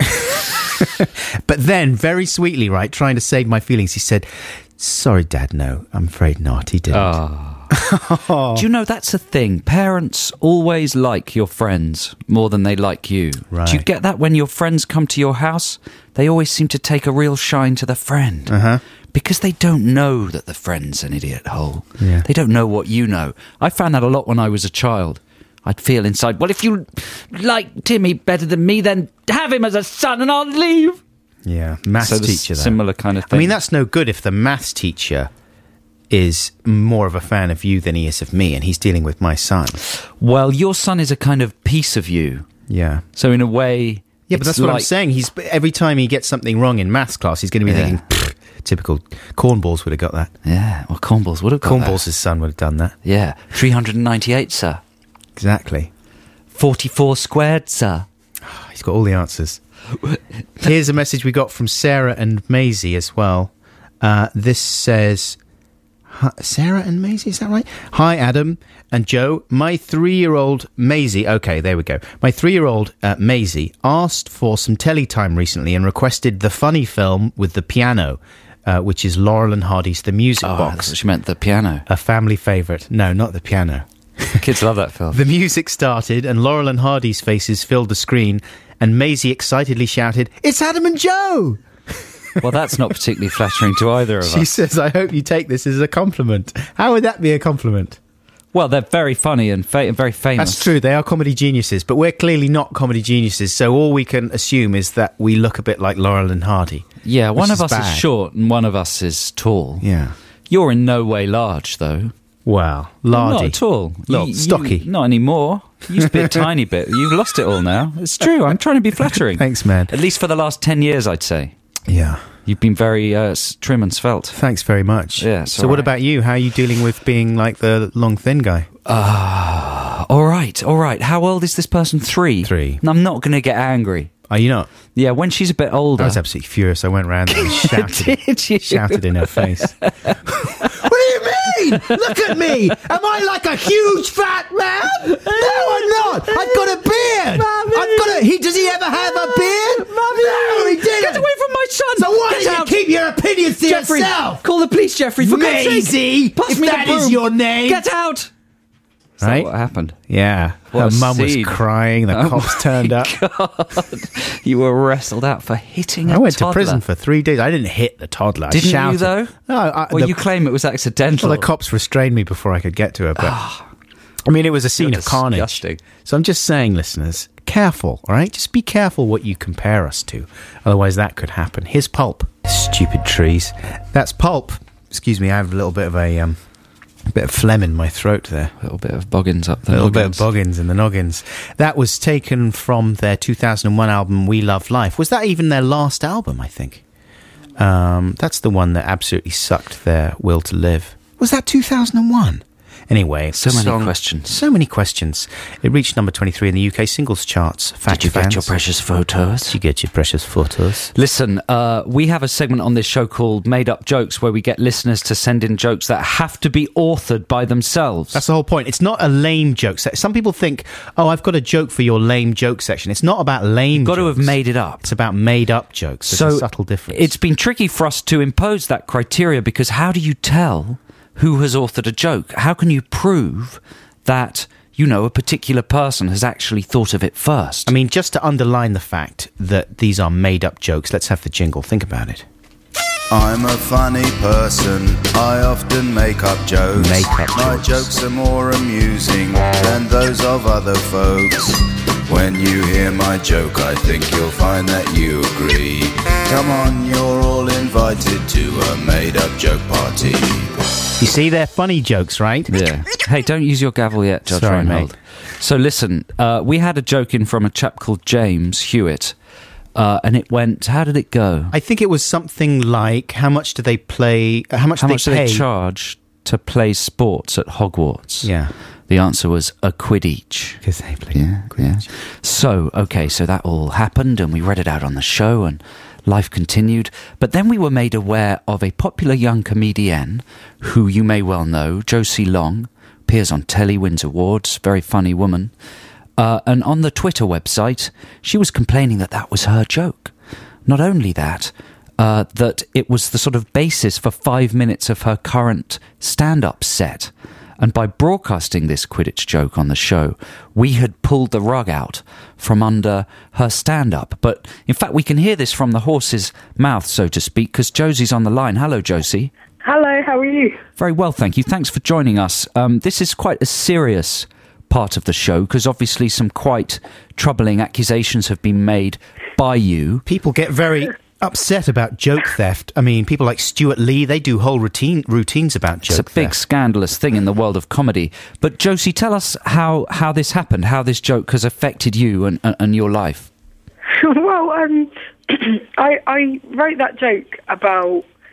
But then, very sweetly, right, trying to save my feelings, he said, "Sorry, Dad, no, I'm afraid not. He didn't." Oh. Do you know that's a thing? Parents always like your friends more than they like you. Right. Do you get that when your friends come to your house? They always seem to take a real shine to the friend. Uh-huh. Because they don't know that the friend's an idiot hole. Yeah. They don't know what you know. I found that a lot when I was a child. I'd feel inside, well, if you like Timmy better than me, then have him as a son and I'll leave. Yeah, maths So there's teacher, though. similar kind of thing. I mean, that's no good if the maths teacher is more of a fan of you than he is of me, and he's dealing with my son. Well, your son is a kind of piece of you. Yeah. So in a way... Yeah, but it's that's what I'm like- saying. He's every time he gets something wrong in maths class, he's going to be Yeah. thinking, "Pfft, typical Cornballs would have got that. Yeah, well, Cornballs would have got Cornballs' that. son would have done that. Yeah, three hundred ninety-eight, sir. Exactly. forty-four squared, sir. He's got all the answers. Here's a message we got from Sarah and Maisie as well. Uh, this says... Hi, Sarah and Maisie, is that right? Hi, Adam and Joe. My three-year-old Maisie... Okay, there we go. My three-year-old uh, Maisie asked for some telly time recently and requested the funny film with the piano, uh, which is Laurel and Hardy's The Music Oh, Box. that's what she meant, the piano. A family favourite. No, not the piano. Kids love that film. The music started and Laurel and Hardy's faces filled the screen and Maisie excitedly shouted, "It's Adam and Joe!" Well, that's not particularly flattering to either of She us. says, "I hope you take this as a compliment." How would that be a compliment? Well, they're very funny and fa- very famous. That's true, they are comedy geniuses, but we're clearly not comedy geniuses, so all we can assume is that we look a bit like Laurel and Hardy. Yeah, one which of is us bad. is short and one of us is tall. Yeah. You're in no way large, though. Well, lardy. Not at all. Little You- stocky. You, not anymore. You used to be a tiny bit. You've lost it all now. It's true. I'm trying to be flattering. Thanks, man. At least for the last ten years, I'd say. Yeah. You've been very uh, s- trim and svelte. Thanks very much. Yeah, it's so all what right. about you? How are you dealing with being like the long, thin guy? Ah, all right, all right. How old is this person? Three. Three. I'm not going to get angry. Are you not? Yeah, when she's a bit older. I was absolutely furious. I went round and shouted, Did you? shouted in her face. What do you mean? Look at me! Am I like a huge fat man? No, I'm not! I've got a beard! I've got a... He, does he ever have a beard? No, he didn't! Get away from my son! So why Get don't out. you keep your opinions to Jeffrey, yourself? call the police, Jeffrey, for God's sake. Maisie, Pass if me the that is broom. your name. Get out! Is that Right? what happened? Yeah. What her a mum was scene. crying. The Oh cops my turned up. God. You were wrestled out for hitting a I went toddler. to prison for three days. I didn't hit the toddler. Didn't I shouted. you, though? No. I, Well, the, you claim it was accidental. well, the cops restrained me before I could get to her. But I mean, it was a scene You're of carnage. disgusting. So I'm just saying, listeners, careful, all right? Just be careful what you compare us to. Otherwise, that could happen. Here's Pulp. Stupid trees. That's Pulp. Excuse me, I have a little bit of a... Um, A bit of phlegm in my throat there. A little bit of Boggins up A there. little bit of Boggins in the noggins. That was taken from their two thousand one album, We Love Life. Was that even their last album, I think? Um, that's the one that absolutely sucked their will to live. Was that two thousand one? Anyway, So the many song- questions. So many questions. It reached number twenty-three in the U K singles charts. Fact Did you fans. get your precious photos? Did you get your precious photos? Listen, uh, we have a segment on this show called Made Up Jokes where we get listeners to send in jokes that have to be authored by themselves. That's the whole point. It's not a lame joke section. Some people think, oh, I've got a joke for your lame joke section. It's not about lame You've got jokes. to have made it up. It's about made-up jokes. There's a subtle difference. It's been tricky for us to impose that criteria because how do you tell who has authored a joke? How can you prove that, you know, a particular person has actually thought of it first? I mean, just to underline the fact that these are made-up jokes, let's have the jingle. Think about it. I'm a funny person, I often make up jokes. Make up My jokes. jokes are more amusing than those of other folks. When you hear my joke, I think you'll find that you agree. Come on, you're all invited to a made-up joke party. You see, they're funny jokes, right? Yeah. Hey, don't use your gavel yet, Judge Sorry, Reinhold. mate. So listen, uh, we had a joke in from a chap called James Hewitt, uh, and it went, how did it go? I think it was something like, how much do they play... Uh, how much How do much they do pay? they charge to play sports at Hogwarts? Yeah. The answer was a quid each. Because they play... Yeah, yeah. So, okay, so that all happened and we read it out on the show and life continued. But then we were made aware of a popular young comedienne who you may well know, Josie Long, appears on telly, wins awards, very funny woman. Uh, and on the Twitter website, she was complaining that that was her joke. Not only that, uh, that it was the sort of basis for five minutes of her current stand-up set. And by broadcasting this Quidditch joke on the show, we had pulled the rug out from under her stand-up. But in fact, we can hear this from the horse's mouth, so to speak, because Josie's on the line. Hello, Josie. Hello, how are you? Very well, thank you. Thanks for joining us. Um, this is quite a serious part of the show, because obviously some quite troubling accusations have been made by you. People get very upset about joke theft. I mean, people like Stuart Lee, they do whole routine routines about joke It's a big theft. scandalous thing in the world of comedy. But Josie, tell us how, how this happened, how this joke has affected you and, and, and your life. Well, um, I, I wrote that joke about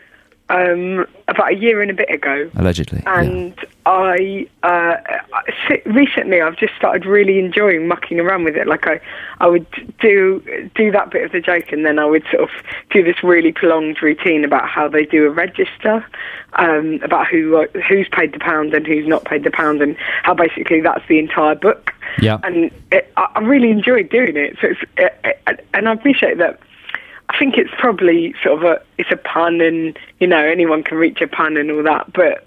um, about a year and a bit ago. Allegedly. And yeah. I, uh, recently I've just started really enjoying mucking around with it. Like I, I would do, do that bit of the joke, and then I would sort of do this really prolonged routine about how they do a register, um, about who, who's paid the pound and who's not paid the pound, and how basically that's the entire book. Yeah. And it, I really enjoyed doing it. So it's, it, it, and I appreciate that. I think it's probably sort of a, it's a pun, and, you know, anyone can reach a pun and all that, but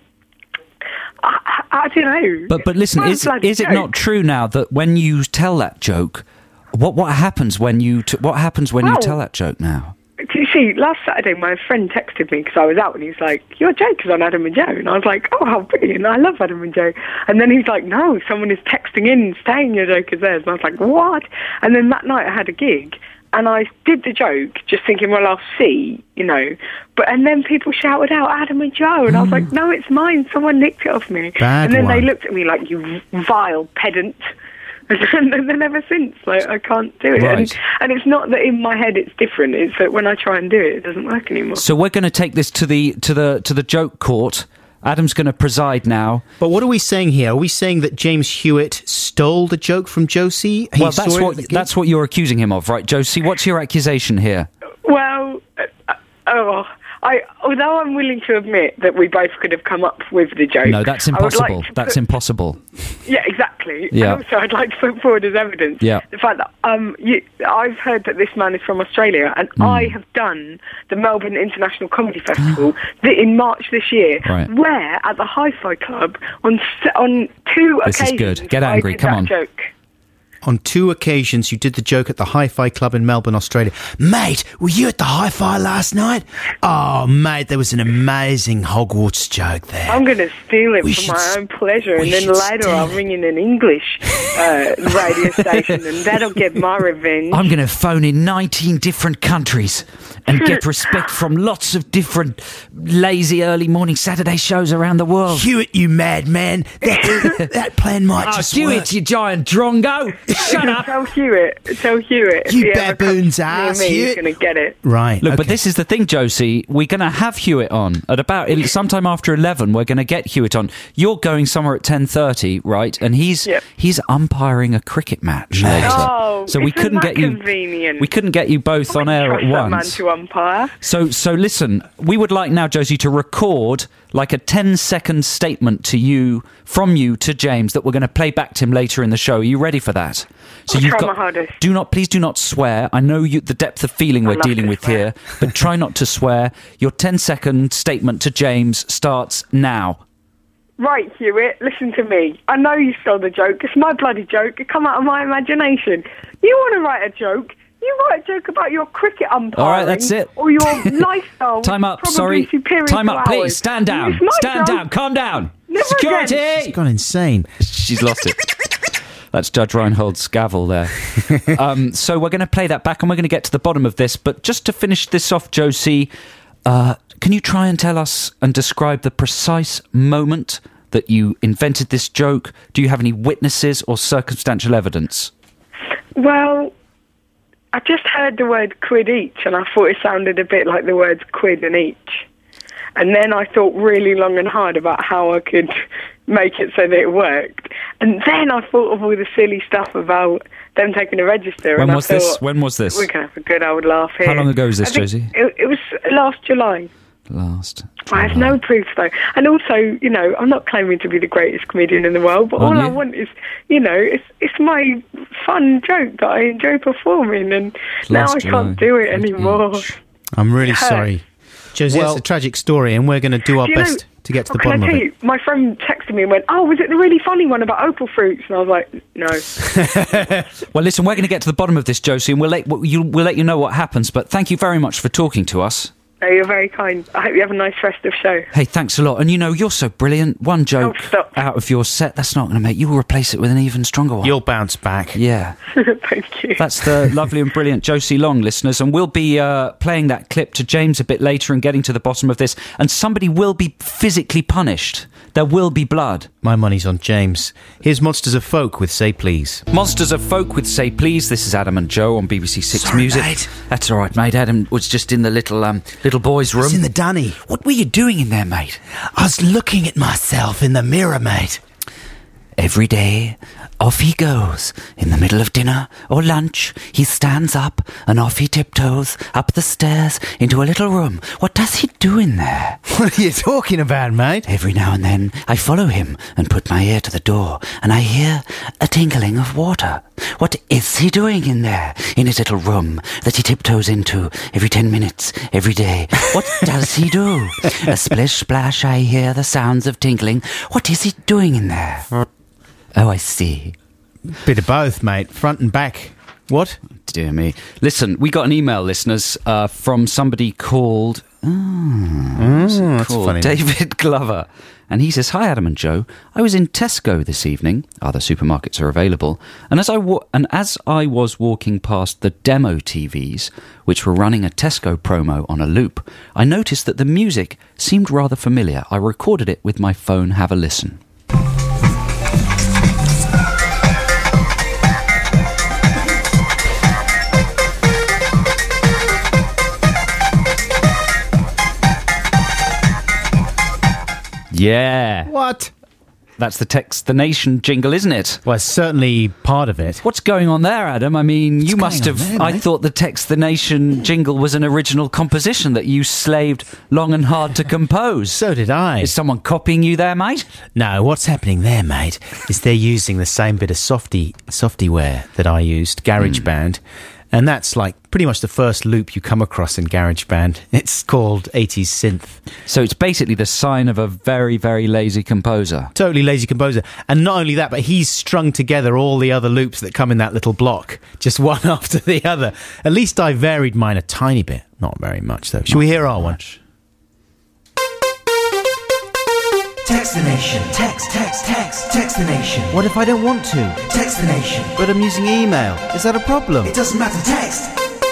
I, I, I don't know. But but listen, is is it not true now that when you tell that joke, what what happens when you t- what happens when well, you tell that joke now? You see, last Saturday my friend texted me because I was out, and he's like, "Your joke is on Adam and Joe," and I was like, "Oh, how brilliant! I love Adam and Joe." And then he's like, "No, someone is texting in saying your joke is theirs," and I was like, "What?" And then that night I had a gig. And I did the joke, just thinking, well, I'll see, you know. But and then people shouted out, Adam and Joe. And I was like, no, it's mine. Someone nicked it off me. Bad and then one. they looked at me like, you vile pedant. And then ever since, like, I can't do it. Right. And, and it's not that in my head it's different. It's that when I try and do it, it doesn't work anymore. So we're going to take this to the to the to the joke court. Adam's going to preside now. But what are we saying here? Are we saying that James Hewitt stole the joke from Josie? He well, that's saw it what that's what you're accusing him of, right, Josie? What's your accusation here? Well, uh, oh, I although I'm willing to admit that we both could have come up with the joke. No, that's impossible. Like that's put, impossible. Yeah, exactly. Yeah. And also, I'd like to put forward as evidence yeah. the fact that um, you, I've heard that this man is from Australia, and mm. I have done the Melbourne International Comedy Festival the, in March this year, right. where at the Hi-Fi Club on on two this occasions. This is good. Get angry. I did Come that on. Joke. On two occasions, you did the joke at the Hi-Fi Club in Melbourne, Australia. Mate, were you at the Hi-Fi last night? Oh, mate, there was an amazing Hogwarts joke there. I'm going to steal it we for my should, own pleasure, and then later I'll ring in an English uh, radio station, and that'll get my revenge. I'm going to phone in nineteen different countries and get respect from lots of different lazy early morning Saturday shows around the world. Hewitt, you madman. That, that plan might oh, just Hewitt, work. you giant drongo. Shut up. Tell Hewitt. Tell Hewitt. You baboon's ass, me, Hewitt. He's going to get it. Right. Look, okay. but this is the thing, Josie. We're going to have Hewitt on at about sometime after eleven. We're going to get Hewitt on. You're going somewhere at ten thirty, right? And he's yep. he's umpiring a cricket match later. Oh, so we couldn't get you. Convenient? We couldn't get you both I on air trust at that once. Man to umpire. So so listen. We would like now, Josie, to record like a ten second statement to you from you to James that we're going to play back to him later in the show. Are you ready for that? So I'll you've try got. my hardest. Do not, please, do not swear. I know you, the depth of feeling we're dealing with swear. here, but try not to swear. Your ten second statement to James starts now. Right, Hewitt, listen to me. I know you stole the joke. It's my bloody joke. It come out of my imagination. You want to write a joke? You write a joke about your cricket umpiring. All right, that's it. Or your lifestyle. Time up. Probably Sorry. superior Time to up, please. ours. Stand down. It's my Stand joke. down. Calm down. Never Security. again. She's gone insane. She's lost it. That's Judge Reinhold's gavel there. um, so we're going to play that back, and we're going to get to the bottom of this. But just to finish this off, Josie, uh, can you try and tell us and describe the precise moment that you invented this joke? Do you have any witnesses or circumstantial evidence? Well, I just heard the word quid each, and I thought it sounded a bit like the words quid and each. And then I thought really long and hard about how I could make it so that it worked. And then I thought of all the silly stuff about them taking a register. When and was I thought, this? When was this? We're going to have a good old laugh here. How long ago was this, I think Josie? It, it was last July. Last. I have no proof, though. And also, you know, I'm not claiming to be the greatest comedian in the world, but Aren't all I you? want is, you know, it's it's my fun joke that I enjoy performing, and now Last I July. can't do it anymore. I'm really It hurts. sorry. Josie, Well- it's a tragic story, and we're going to do our Do you know- best to get to Oh, the can bottom I of tell it. you, my friend texted me and went, oh, was it the really funny one about opal fruits? And I was like, no. Well, listen, we're going to get to the bottom of this, Josie, and we'll let, you, we'll let you know what happens. But thank you very much for talking to us. No, you're very kind. I hope you have a nice festive show. Hey, thanks a lot. And you know, you're so brilliant. One joke Oh, stop. out of your set, that's not going to make... You will replace it with an even stronger one. You'll bounce back. Yeah. Thank you. That's the lovely and brilliant Josie Long, listeners. And we'll be uh, playing that clip to James a bit later and getting to the bottom of this. And somebody will be physically punished. There will be blood. My money's on James. Here's Monsters of Folk with Say Please. Monsters of Folk with Say Please. This is Adam and Joe on B B C Six Sorry, Music. mate. That's all right, mate. Adam was just in the little um, little boy's room. It's in the dunny. What were you doing in there, mate? I was looking at myself in the mirror, mate. Every day, off he goes. In the middle of dinner or lunch, he stands up and off he tiptoes up the stairs into a little room. What does he do in there? What are you talking about, mate? Every now and then, I follow him and put my ear to the door, and I hear a tinkling of water. What is he doing in there, in his little room that he tiptoes into every ten minutes, every day? What does he do? A splish splash, I hear the sounds of tinkling. What is he doing in there? Oh, I see. Bit of both, mate. Front and back. What? Dear me. Listen, we got an email, listeners, uh, from somebody called... Oh, oh that's called funny. David Glover. And he says, "Hi, Adam and Joe. I was in Tesco this evening. Other supermarkets are available. And as I wa- and as I was walking past the demo T Vs, which were running a Tesco promo on a loop, I noticed that the music seemed rather familiar. I recorded it with my phone. Have a listen." Yeah. What? That's the Text the Nation jingle, isn't it? Well, it's certainly part of it. What's going on there, Adam? I mean, What's you must going have... on there, I mate? thought the Text the Nation jingle was an original composition that you slaved long and hard to compose. So did I. Is someone copying you there, mate? No, what's happening there, mate, is they're using the same bit of softy software that I used, GarageBand, and that's like pretty much the first loop you come across in GarageBand. It's called eighties synth. So it's basically the sign of a very, very lazy composer. Totally lazy composer. And not only that, but he's strung together all the other loops that come in that little block, just one after the other. At least I varied mine a tiny bit. Not very much, though. Shall we hear our one? Text the Nation. Text, text, text. Text the Nation. What if I don't want to? Text the Nation. But I'm using email. Is that a problem? It doesn't matter. Text.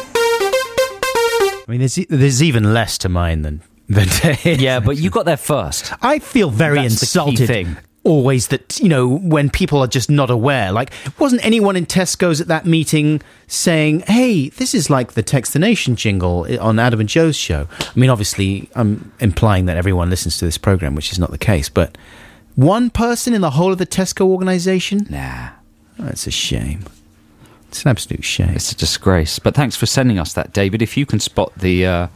I mean, there's, there's even less to mine than... than Yeah, but you got there first. I feel very That's the key insulted thing. always that, you know, when people are just not aware. Like, wasn't anyone in Tesco's at that meeting saying, hey, this is like the Text the Nation jingle on Adam and Joe's show? I mean, obviously, I'm implying that everyone listens to this programme, which is not the case, but one person in the whole of the Tesco organisation? Nah. That's a shame. It's an absolute shame. It's a disgrace. But thanks for sending us that, David. If you can spot the... Uh,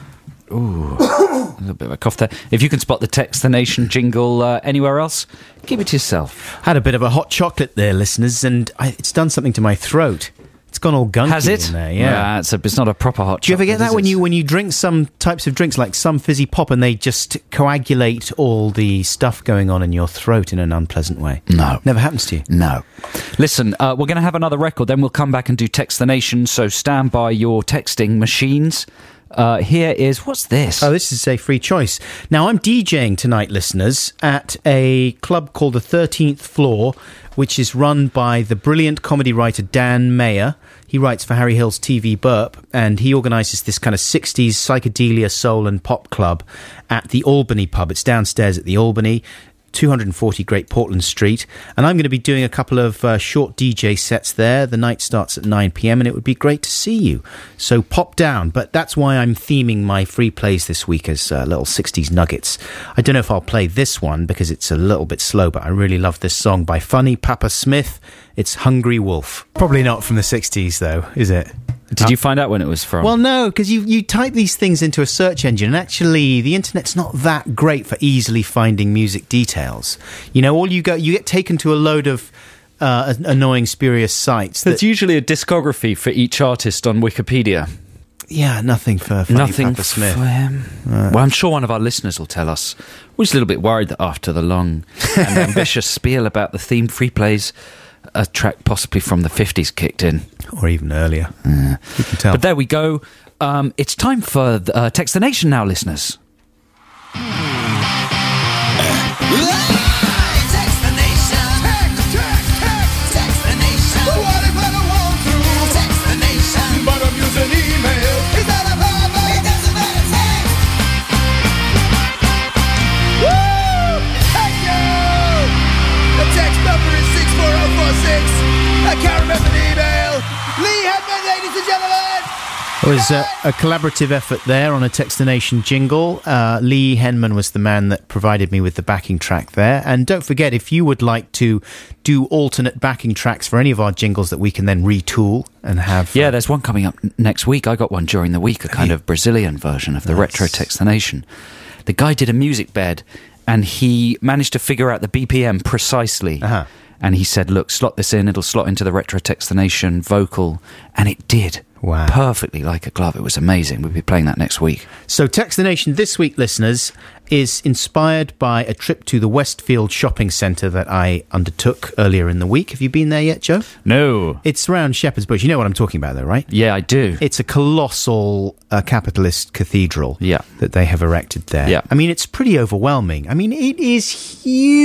ooh, a little bit of a cough there. If you can spot the Text the Nation jingle uh, anywhere else, keep it to yourself. Had a bit of a hot chocolate there, listeners, and I, it's done something to my throat. It's gone all gunky Has it? in there, yeah. Uh, it's, a, it's not a proper hot Do you ever get chocolate, that is when it? you when you drink some types of drinks, like some fizzy pop, and they just coagulate all the stuff going on in your throat in an unpleasant way? No. Never happens to you? No. Listen, uh, we're going to have another record, then we'll come back and do Text the Nation, so stand by your texting machines. Uh, here is, what's this? Oh, this is a free choice. Now, I'm DJing tonight, listeners, at a club called the thirteenth Floor, which is run by the brilliant comedy writer Dan Mayer. He writes for Harry Hill's T V Burp, and he organises this kind of sixties psychedelia, soul and pop club at the Albany pub. It's downstairs at the Albany, two hundred forty Great Portland Street, and I'm going to be doing a couple of uh, short D J sets there. The night starts at nine p.m, and it would be great to see you. So pop down, but that's why I'm theming my free plays this week as uh, little sixties nuggets. I don't know if I'll play this one because it's a little bit slow, but I really love this song by Funny Papa Smith. It's Hungry Wolf. Probably not from the sixties, though, is it? Did you find out when it was from? Well, no, because you, you type these things into a search engine, and actually the internet's not that great for easily finding music details. You know, all you go, you get taken to a load of uh, annoying, spurious sites. There's That, usually a discography for each artist on Wikipedia. yeah, nothing for Funny Nothing Papa Smith. for him. Well, I'm sure one of our listeners will tell us. We're just a little bit worried that after the long and ambitious spiel about the themed free plays, a track possibly from the fifties kicked in. Or even earlier. Yeah. You can tell. But there we go. Um, it's time for uh, Text the Nation now, listeners. It was a, a collaborative effort there on a Text the Nation jingle. Uh, Lee Henman was the man that provided me with the backing track there. And don't forget, if you would like to do alternate backing tracks for any of our jingles that we can then retool and have... Yeah, uh, there's one coming up n- next week. I got one during the week, a kind of Brazilian version of the nice. Retro Text the Nation. The guy did a music bed and he managed to figure out the B P M precisely. Uh-huh. And he said, look, slot this in, it'll slot into the Retro Text the Nation vocal. And it did. Wow. Perfectly like a glove. It was amazing. We'll be playing that next week. So Text the Nation this week, listeners, is inspired by a trip to the Westfield shopping centre that I undertook earlier in the week. Have you been there yet, Joe? No. It's around Shepherd's Bush. You know what I'm talking about, though, right? Yeah, I do. It's a colossal uh, capitalist cathedral yeah. that they have erected there. Yeah. I mean, it's pretty overwhelming. I mean, it is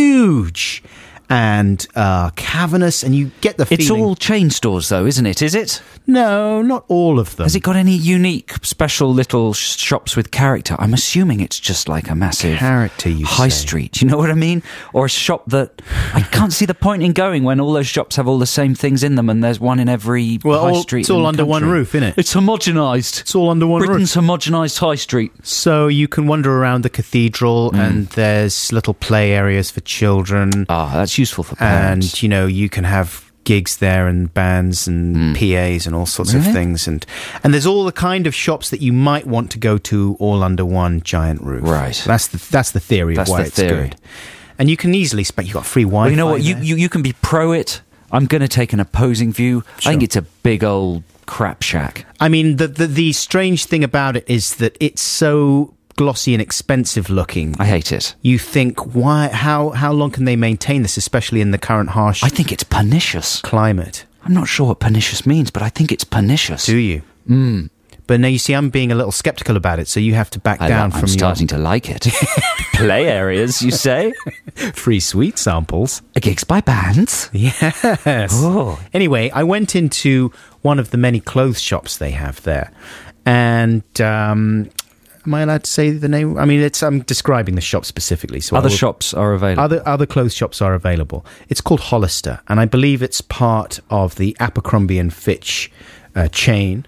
huge and uh, cavernous, and you get the feeling... It's all chain stores, though, isn't it? Is it? No, not all of them. Has it got any unique, special little sh- shops with character? I'm assuming it's just like a massive character, you high say. street. Do you know what I mean? Or a shop that... I can't see the point in going when all those shops have all the same things in them and there's one in every well, high all, street. It's all under country. one roof, isn't it? It's homogenised. It's all under one Britain's roof. Britain's homogenised high street. So you can wander around the cathedral mm. and there's little play areas for children. Ah, that's useful for parents. And, you know, you can have gigs there and bands and mm. P As and all sorts really? of things. And and there's all the kind of shops that you might want to go to all under one giant roof. Right. That's the that's the theory that's of why the it's theory. good. And you can easily spend... You've got free Wi-Fi. Well, you know what? You, there. you, you can be pro it. I'm going to take an opposing view. Sure. I think it's a big old crap shack. I mean, the, the, the strange thing about it is that it's so... glossy and expensive looking. I hate it. You think, why? How how long can they maintain this, especially in the current harsh? I think it's pernicious climate. I'm not sure what pernicious means, but I think it's pernicious. Do you? Mm. But now you see, I'm being a little sceptical about it, so you have to back I, down I'm from. I'm starting your... to like it. Play areas, you say? Free sweet samples. Gigs by bands. Yes. Oh. Anyway, I went into one of the many clothes shops they have there, and. Um, Am I allowed to say the name? I mean, it's I'm describing the shop specifically. So other will, shops are available. Other other clothes shops are available. It's called Hollister, and I believe it's part of the Abercrombie and Fitch uh, chain.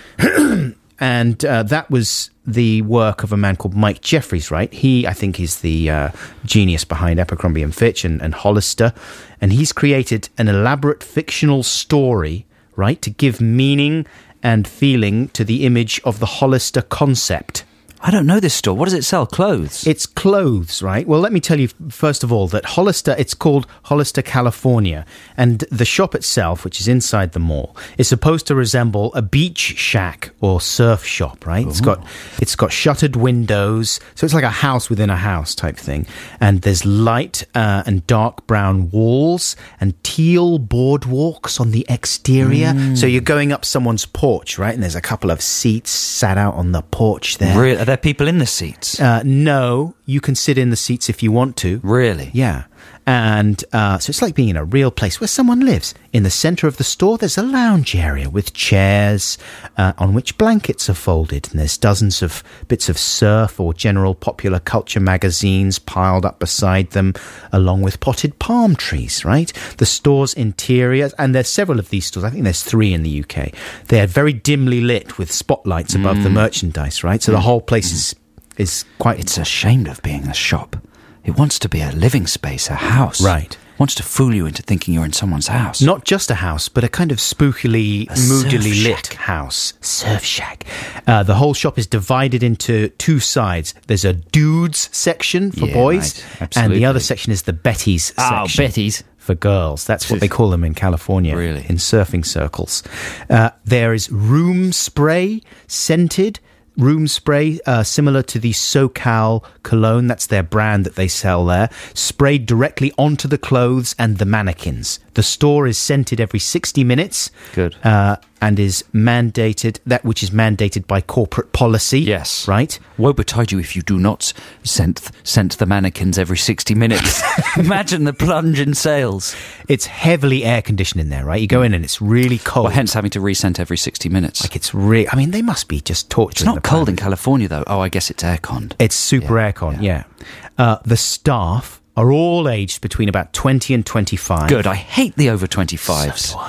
And uh, that was the work of a man called Mike Jeffries, right? He, I think, is the uh, genius behind Abercrombie and Fitch and, and Hollister, and he's created an elaborate fictional story, right, to give meaning and feeling to the image of the Hollister concept. I don't know this store. What does it sell? Clothes? It's clothes, right? Well, let me tell you, first of all, that Hollister, it's called Hollister California. And the shop itself, which is inside the mall, is supposed to resemble a beach shack or surf shop, right? Ooh. It's got it's got shuttered windows, so it's like a house within a house type thing. And there's light uh, and dark brown walls and teal boardwalks on the exterior. Mm. So you're going up someone's porch, right? And there's a couple of seats sat out on the porch there. Really? Are there people in the seats? Uh, no, you can sit in the seats if you want to. Really? Yeah. And uh, so it's like being in a real place where someone lives. In the centre of the store, there's a lounge area with chairs uh, on which blankets are folded. And there's dozens of bits of surf or general popular culture magazines piled up beside them, along with potted palm trees, right? The store's interior, and there's several of these stores. I think there's three in the U K. They're very dimly lit with spotlights above mm. the merchandise, right? So mm. the whole place mm. is, is quite... It's ashamed of being a shop. It wants to be a living space, a house. Right. It wants to fool you into thinking you're in someone's house. Not just a house, but a kind of spookily, a moodily lit house. Surf shack. Uh, the whole shop is divided into two sides. There's a dudes section for yeah, boys, right. and the other section is the Betties oh, section. Betties. For girls. That's what they call them in California. Really? In surfing circles. Uh, there is room spray, scented, room spray, uh, similar to the SoCal cologne. That's their brand that they sell there. Sprayed directly onto the clothes and the mannequins. The store is scented every sixty minutes. Good. Uh, and is mandated, that which is mandated by corporate policy. Yes. Right? Woe betide you if you do not scent, scent the mannequins every sixty minutes. Imagine the plunge in sales. It's heavily air-conditioned in there, right? You go in and it's really cold. Well, hence having to rescent every sixty minutes. Like it's really... I mean, they must be just torturing It's not the cold planet. in California, though. Oh, I guess it's air-conned. It's super yeah. aircon, yeah. yeah. Uh, the staff are all aged between about twenty and twenty-five. Good. I hate the over twenty-fives. So do I. They're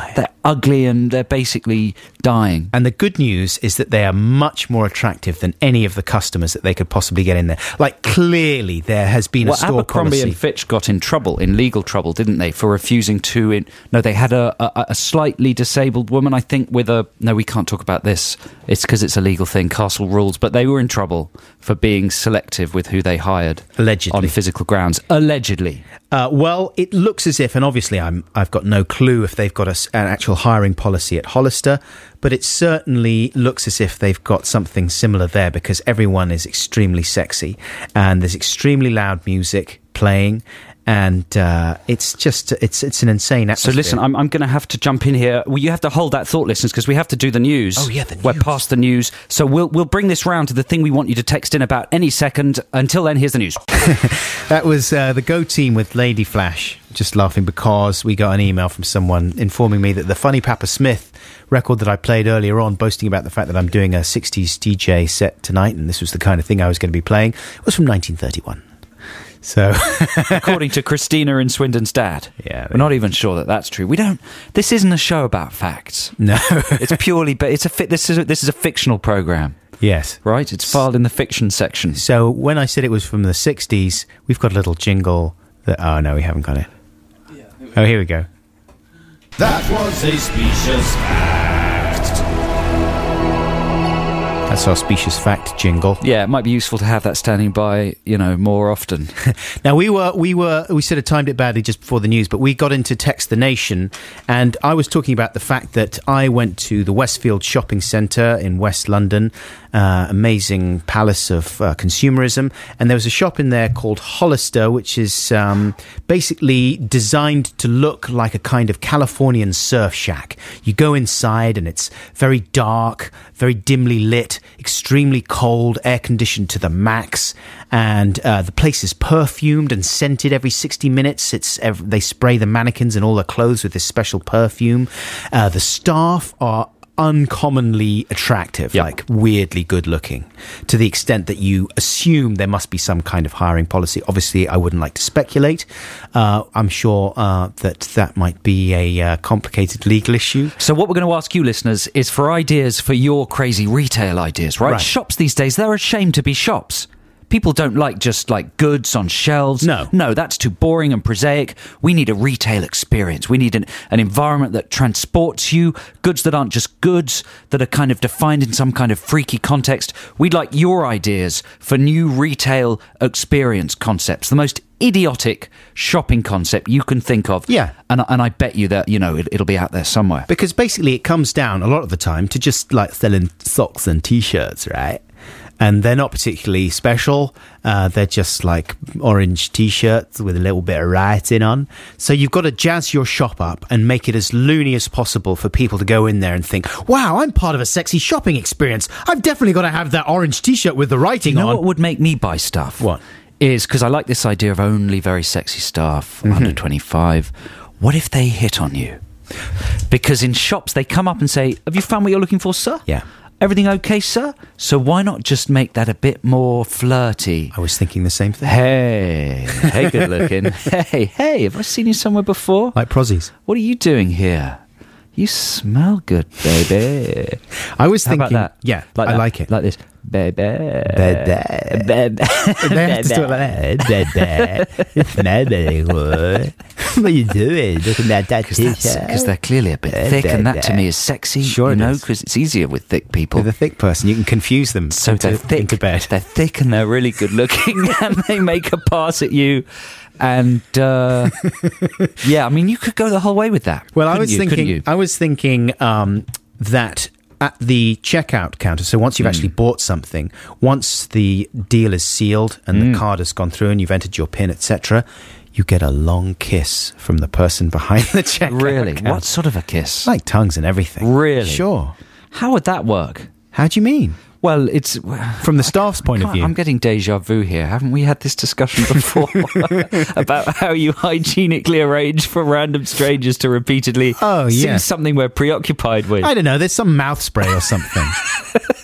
ugly and they're basically dying. And the good news is that they are much more attractive than any of the customers that they could possibly get in there. Like, clearly there has been well, a store Abercrombie policy. and Fitch got in trouble, in legal trouble, didn't they, for refusing to... In, no, they had a, a, a slightly disabled woman, I think, with a... No, we can't talk about this. It's because it's a legal thing, Castle rules. But they were in trouble for being selective with who they hired. Allegedly. On physical grounds. Allegedly. Uh, well, it looks as if, and obviously I'm, I've got no clue if they've got a, an actual hiring policy at Hollister, but it certainly looks as if they've got something similar there, because everyone is extremely sexy and there's extremely loud music playing, and uh, it's just it's it's an insane atmosphere. So listen, I'm I'm going to have to jump in here. Well, you have to hold that thought, listeners, because we have to do the news. Oh yeah, the news. We're past the news, so we'll we'll bring this round to the thing we want you to text in about any second. Until then, here's the news. That was uh, the Go Team with Lady Flash. Just laughing because we got an email from someone informing me that the Funny Papa Smith record that I played earlier on, boasting about the fact that I'm doing a sixties D J set tonight, and this was the kind of thing I was going to be playing, was from nineteen thirty-one. So, according to Christina and Swindon's dad, yeah, we're not even sure that that's true. We don't. This isn't a show about facts. No, it's purely. But it's a fi- This is a, this is a fictional program. Yes, right. It's filed in the fiction section. So when I said it was from the sixties, we've got a little jingle. That oh no, we haven't got it. Yeah, oh, here we go. That was a specious fact. That's our specious fact jingle. Yeah, it might be useful to have that standing by, you know, more often. Now, we were, we were, we sort of timed it badly just before the news, but we got into Text the Nation, and I was talking about the fact that I went to the Westfield Shopping Centre in West London, uh, amazing palace of uh, consumerism, and there was a shop in there called Hollister, which is um, basically designed to look like a kind of Californian surf shack. You go inside and it's very dark, very dimly lit, extremely cold, air-conditioned to the max, and uh, the place is perfumed and scented every sixty minutes. It's ev- they spray the mannequins and all their clothes with this special perfume. Uh, the staff are uncommonly attractive, yep. like weirdly good looking, to the extent that you assume there must be some kind of hiring policy. Obviously, I wouldn't like to speculate. Uh, I'm sure uh, that that might be a uh, complicated legal issue. So what we're going to ask you, listeners, is for ideas for your crazy retail ideas, right? right? Shops these days, they're ashamed to be shops. People don't like just like goods on shelves. No. No, that's too boring and prosaic. We need a retail experience. We need an, an environment that transports you, goods that aren't just goods, that are kind of defined in some kind of freaky context. We'd like your ideas for new retail experience concepts, the most idiotic shopping concept you can think of. Yeah. And, and I bet you that, you know, it, it'll be out there somewhere. Because basically it comes down a lot of the time to just like selling socks and T-shirts, right? And they're not particularly special. Uh, they're just like orange T-shirts with a little bit of writing on. So you've got to jazz your shop up and make it as loony as possible for people to go in there and think, wow, I'm part of a sexy shopping experience. I've definitely got to have that orange T-shirt with the writing on. You know on. what would make me buy stuff? What? Is, because I like this idea of only very sexy staff, mm-hmm. under twenty-five. What if they hit on you? Because in shops, they come up and say, have you found what you're looking for, sir? Yeah. Everything okay, sir? So why not just make that a bit more flirty? I was thinking the same thing. Hey, hey, good looking. hey, hey, have I seen you somewhere before? Like Prozzies. What are you doing here? You smell good, baby. I was How thinking, about that? yeah, like I that. like it. Like this. Baby. Baby. They have to do it like that. Baby. What are you doing? Looking at that T-shirt? Because they're clearly a bit thick, and that to me is sexy. Sure, you know, it because it's easier with thick people. With a thick person, you can confuse them. So into, they're thick. into bed. They're thick and they're really good looking, and they make a pass at you. And uh, yeah, I mean, you could go the whole way with that. Well, I was you? thinking. I was thinking um, that. At the checkout counter, so once you've mm. actually bought something, once the deal is sealed and mm. the card has gone through and you've entered your PIN, et cetera, you get a long kiss from the person behind the checkout Really? counter. What sort of a kiss? Like tongues and everything. Really? Sure. How would that work? How do you mean? Well, it's... From the staff's point of view. I'm getting deja vu here. Haven't we had this discussion before about how you hygienically arrange for random strangers to repeatedly oh, yeah. see something we're preoccupied with? I don't know. There's some mouth spray or something.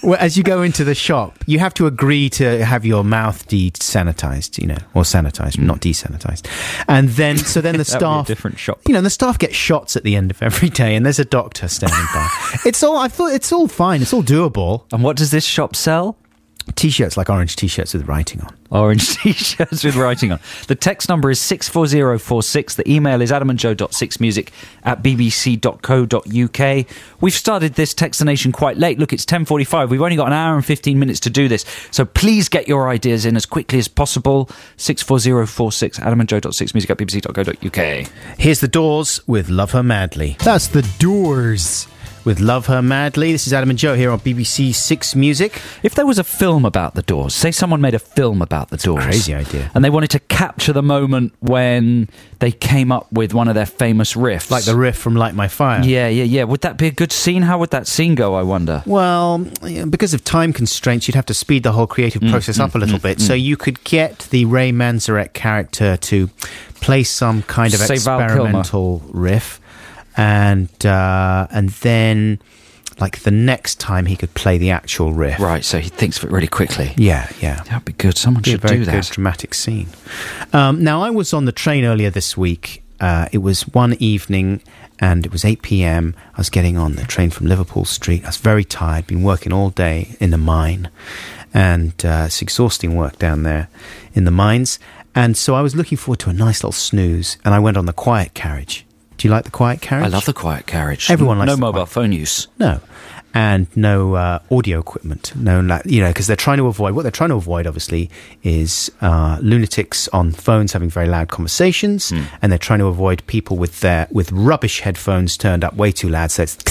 well, as you go into the shop, you have to agree to have your mouth de-sanitized, you know, or sanitized, not desanitized. And then, so then the That would be a staff, different shop. you know, the staff get shots at the end of every day, and there's a doctor standing by. It's all, I thought, it's all fine. It's all doable. And what does this shop sell? T-shirts, like orange T-shirts with writing on. Orange T-shirts with writing on. The text number is six four zero four six. The email is adamandjoe.sixmusic at bbc.co.uk. We've started this Textination quite late. Look, it's ten forty-five. We've only got an hour and fifteen minutes to do this. So please get your ideas in as quickly as possible. six four zero four six, adamandjoe.sixmusic at bbc.co.uk. Here's The Doors with Love Her Madly. That's The Doors with Love Her Madly. This is Adam and Joe here on B B C Six Music. If there was a film about the Doors, say someone made a film about the Doors. Crazy idea. And they wanted to capture the moment when they came up with one of their famous riffs. Like the riff from Light My Fire. Yeah, yeah, yeah. Would that be a good scene? How would that scene go, I wonder? Well, because of time constraints, you'd have to speed the whole creative process mm, up a little mm, bit. mm. So you could get the Ray Manzarek character to play some kind of Say Val Kilmer. experimental riff. And uh, and then, like, the next time he could play the actual riff. Right, so he thinks of it really quickly. Yeah, yeah. That'd be good. Someone Be a should very do good that. dramatic scene. Um, now, I was on the train earlier this week. Uh, it was one evening, and it was eight p.m. I was getting on the train from Liverpool Street. I was very tired, been working all day in the mine, and uh, it's exhausting work down there in the mines. And so I was looking forward to a nice little snooze, and I went on the quiet carriage. Do you like the quiet carriage? I love the quiet carriage. Everyone likes No the mobile quiet- phone use. No. And no uh, audio equipment. No, la- you know, because they're trying to avoid, what they're trying to avoid, obviously, is uh, lunatics on phones having very loud conversations. Mm. And they're trying to avoid people with their, with rubbish headphones turned up way too loud. So it's...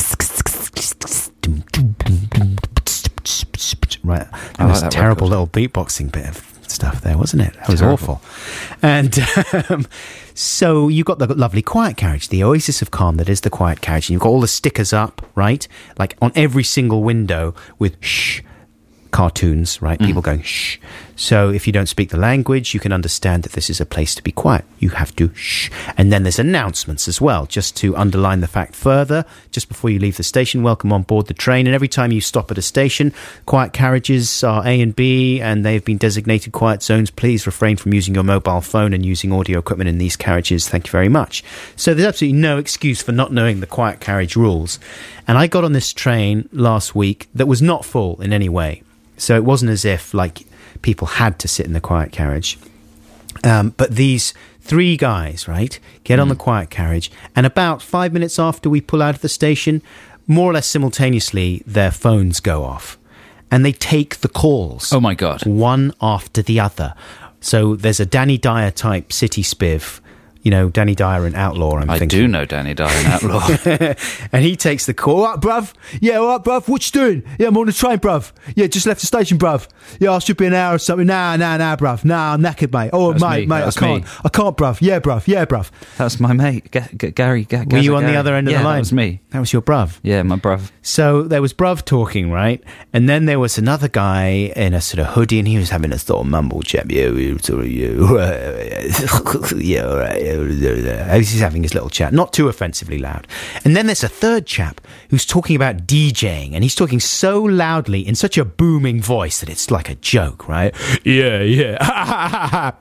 Right. That I like was a that terrible record. little beatboxing bit of stuff there, wasn't it? That was Terrible. awful. And um, so you've got the lovely quiet carriage, the oasis of calm that is the quiet carriage. And you've got all the stickers up, right? Like on every single window with shh cartoons, right? Mm. People going shh. So if you don't speak the language, you can understand that this is a place to be quiet. You have to shh. And then there's announcements as well, just to underline the fact further. Just before you leave the station, welcome on board the train. And every time you stop at a station, quiet carriages are A and B, and they've been designated quiet zones. Please refrain from using your mobile phone and using audio equipment in these carriages. Thank you very much. So there's absolutely no excuse for not knowing the quiet carriage rules. And I got on this train last week that was not full in any way. So it wasn't as if, like, people had to sit in the quiet carriage. Um, but these three guys, right, get on the quiet carriage, and about five minutes after we pull out of the station, more or less simultaneously, their phones go off. And they take the calls. Oh, my God. One after the other. So there's a Danny Dyer type city spiv. You know, Danny Dyer and Outlaw, I'm I thinking. do know Danny Dyer and Outlaw. And he takes the call. All right, bruv? Yeah, all right, bruv? What you doing? Yeah, I'm on the train, bruv. Yeah, just left the station, bruv. Yeah, I should be an hour or something. Nah, nah, nah, bruv. Nah, I'm knackered, mate. Oh, That's mate, me. mate, That I was can't. me. I can't, bruv. Yeah, bruv. Yeah, bruv. That's my mate, G- G- Gary. G- Were you on Gary. the other end of yeah, the line? that was me. That was your bruv. Yeah, my bruv. So there was bruv talking, right? And then there was another guy in a sort of hoodie, and he was having a sort of mumble chat. Yeah, we sort of, yeah, yeah, all right. Yeah, he's having his little chat, not too offensively loud. And then there's a third chap who's talking about DJing, and he's talking so loudly in such a booming voice that it's like a joke, right? Yeah, yeah.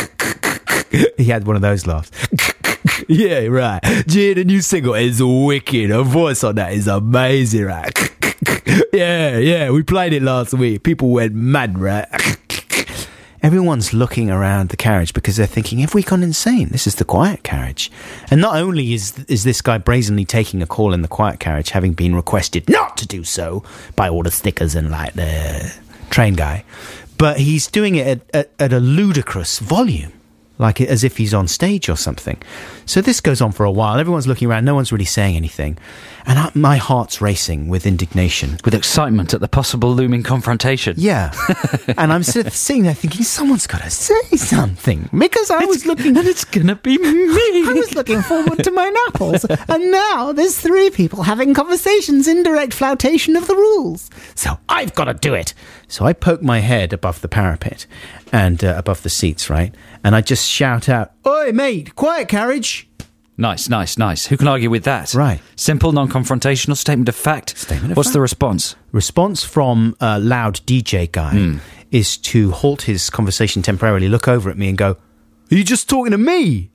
He had one of those laughs. Yeah, right. Gee, the new single is wicked. Her voice on that is amazing, right? Yeah, yeah, we played it last week. People went mad, right? Everyone's looking around the carriage because they're thinking, have we gone insane? This is the quiet carriage. And not only is is this guy brazenly taking a call in the quiet carriage, having been requested not to do so by all the stickers and like the train guy, but he's doing it at, at, at a ludicrous volume, like as if he's on stage or something. So this goes on for a while. Everyone's looking around. No one's really saying anything. And I, my heart's racing with indignation. With excitement at the possible looming confrontation. Yeah. And I'm sit- sitting there thinking, someone's got to say something. Because I was looking... And it's going to be me. I was looking forward to my apples, and now there's three people having conversations in direct floutation of the rules. So I've got to do it. So I poke my head above the parapet and uh, above the seats, right? And I just shout out, "Oi, mate, quiet carriage." Nice, nice, nice. Who can argue with that? Right. Simple, non-confrontational statement of fact. Statement of What's fact. the response? Response from a loud D J guy Mm. is to halt his conversation temporarily, look over at me and go, "Are you just talking to me?"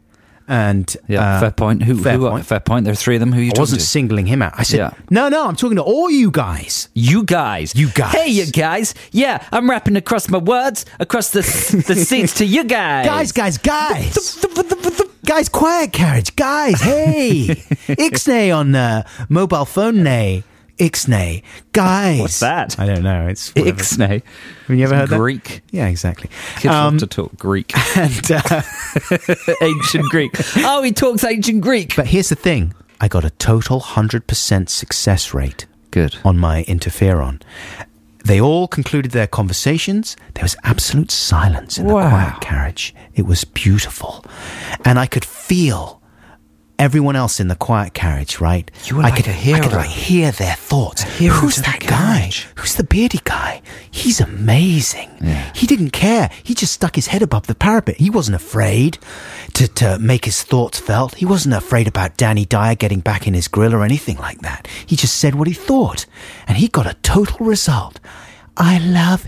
And Yeah, uh, fair point. Who? fair who point. Fair point. There are three of them. Who are you I talking wasn't to? singling him out. I said, Yeah. "No, no, I'm talking to all you guys." You guys. You guys. Hey, you guys. Yeah, I'm rapping across my words, across the the seats to you guys. Guys, guys, guys. Guys, quiet carriage. Guys, hey. Ixnay on uh, mobile phone nay. Ixnay. Guys. What's that? I don't know. It's whatever. Ixnay. Have you ever heard Greek. that? Yeah, exactly. Kids Um, love to talk Greek. and, uh, Ancient Greek. Oh, he talks ancient Greek. but here's the thing. I got a total one hundred percent success rate Good. on my interferon. They all concluded their conversations. There was absolute silence in the Wow. quiet carriage. It was beautiful. And I could feel everyone else in the quiet carriage, right? You were I like could, a hero. I could like hear their thoughts. hero Who's to the that guy? carriage. Who's the beardy guy? He's amazing. Yeah. He didn't care. He just stuck his head above the parapet. He wasn't afraid to, to make his thoughts felt. He wasn't afraid about Danny Dyer getting back in his grill or anything like that. He just said what he thought. And he got a total result. I love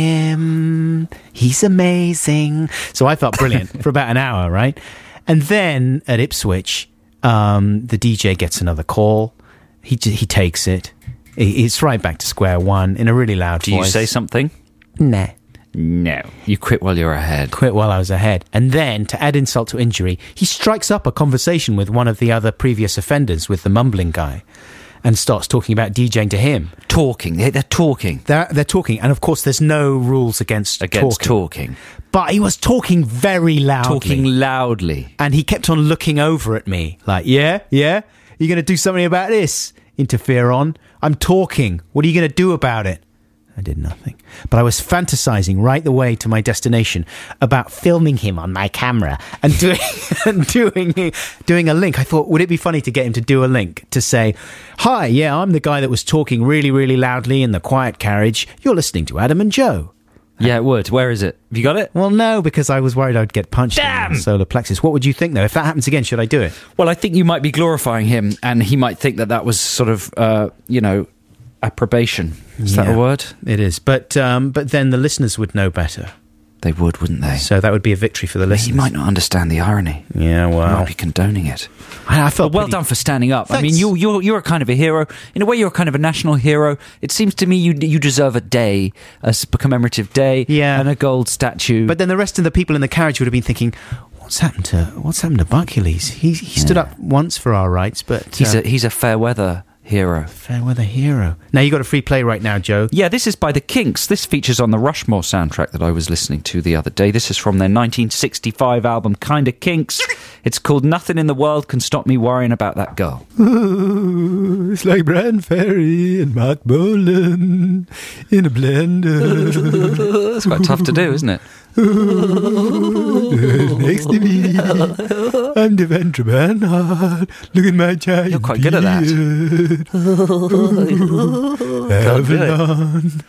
him. He's amazing. So I felt brilliant for about an hour, right? And then at Ipswich, um, the D J gets another call. He j- he takes it. I- It's right back to square one in a really loud Do voice. you say something? Nah. No. You quit while you're ahead. Quit while I was ahead. And then, to add insult to injury, he strikes up a conversation with one of the other previous offenders, with the mumbling guy, and starts talking about DJing to him. Talking. They- They're talking. They're, they're talking, and of course, there's no rules against, Against talking. talking. But he was talking very loudly. Talking loudly. And he kept on looking over at me, like, yeah, yeah, you're going to do something about this, Interferon. I'm talking. What are you going to do about it? I did nothing. But I was fantasizing right the way to my destination about filming him on my camera and doing and doing doing a link. I thought, would it be funny to get him to do a link to say, "Hi, yeah, I'm the guy that was talking really, really loudly in the quiet carriage. You're listening to Adam and Joe." Yeah, it would. Where is it? Have you got it? Well, no, because I was worried I'd get punched Damn! in the solar plexus. What would you think, though? If that happens again, should I do it? Well, I think you might be glorifying him, and he might think that that was sort of, uh, you know, approbation. Is that Yeah, a word? It is. But um, but then the listeners would know better. They would, wouldn't they? So that would be a victory for the listeners. He might not understand the irony. Yeah, He well. might be condoning it. I, I felt But well pretty- done for standing up. I mean, Thanks. you, you're you're a kind of a hero. In a way, you're kind of a national hero. It seems to me you you deserve a day, a s- commemorative day, Yeah. and a gold statue. But then the rest of the people in the carriage would have been thinking, "What's happened to What's happened to Buckules? He he stood up once for our rights, but he's uh, a he's a fair weather hero. fair weather hero." Now you got a free play right now, Joe. Yeah, this is by the Kinks. This features on the Rushmore soundtrack that I was listening to the other day. This is from their nineteen sixty-five album, Kinda Kinks. It's called Nothing in the World Can Stop Me Worrying About That Girl. It's like Brian Ferry and Mark Bolan in a blender. It's quite tough to do, isn't it? Next to me, I'm Devendra Banhart. Look at my giant You're quite good at that. Avalon.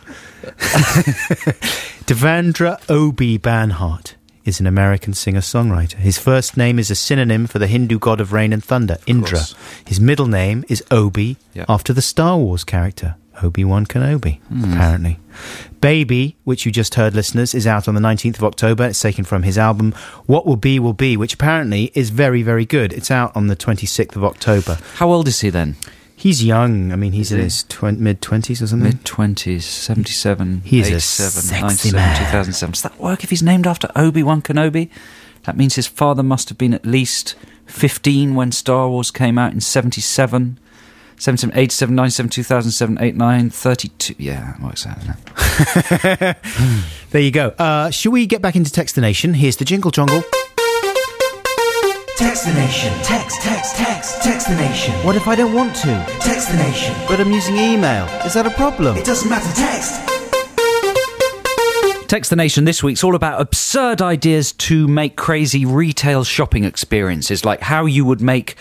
Devendra Obi Banhart is an American singer-songwriter. His first name is a synonym for the Hindu god of rain and thunder, Indra. course. His middle name is Obi, Yeah. after the Star Wars character, Obi-Wan Kenobi, Hmm. apparently. Baby, which you just heard, listeners, is out on the nineteenth of October. It's taken from his album What Will Be, Will Be, which apparently is very, very good. It's out on the twenty-sixth of October. How old is he then? He's young. I mean, he's Is in he? his tw- mid-twenties or something. Mid-twenties, seventy-seven, He is a eighty-seven, sexy ninety-seven, man. two thousand seven. Does that work if he's named after Obi-Wan Kenobi? That means his father must have been at least fifteen when Star Wars came out in seventy-seven. seventy-seven, eighty-seven, ninety-seven, two thousand seven, eighty-nine, thirty-two. Yeah, that works out, doesn't it? There you go. Uh, shall we get back into Textination? Here's the jingle jongle. Textination. Text, text, text. Textination. What if I don't want to? Textination. But I'm using email. Is that a problem? It doesn't matter. Text. Text the Nation this week's all about absurd ideas to make crazy retail shopping experiences, like how you would make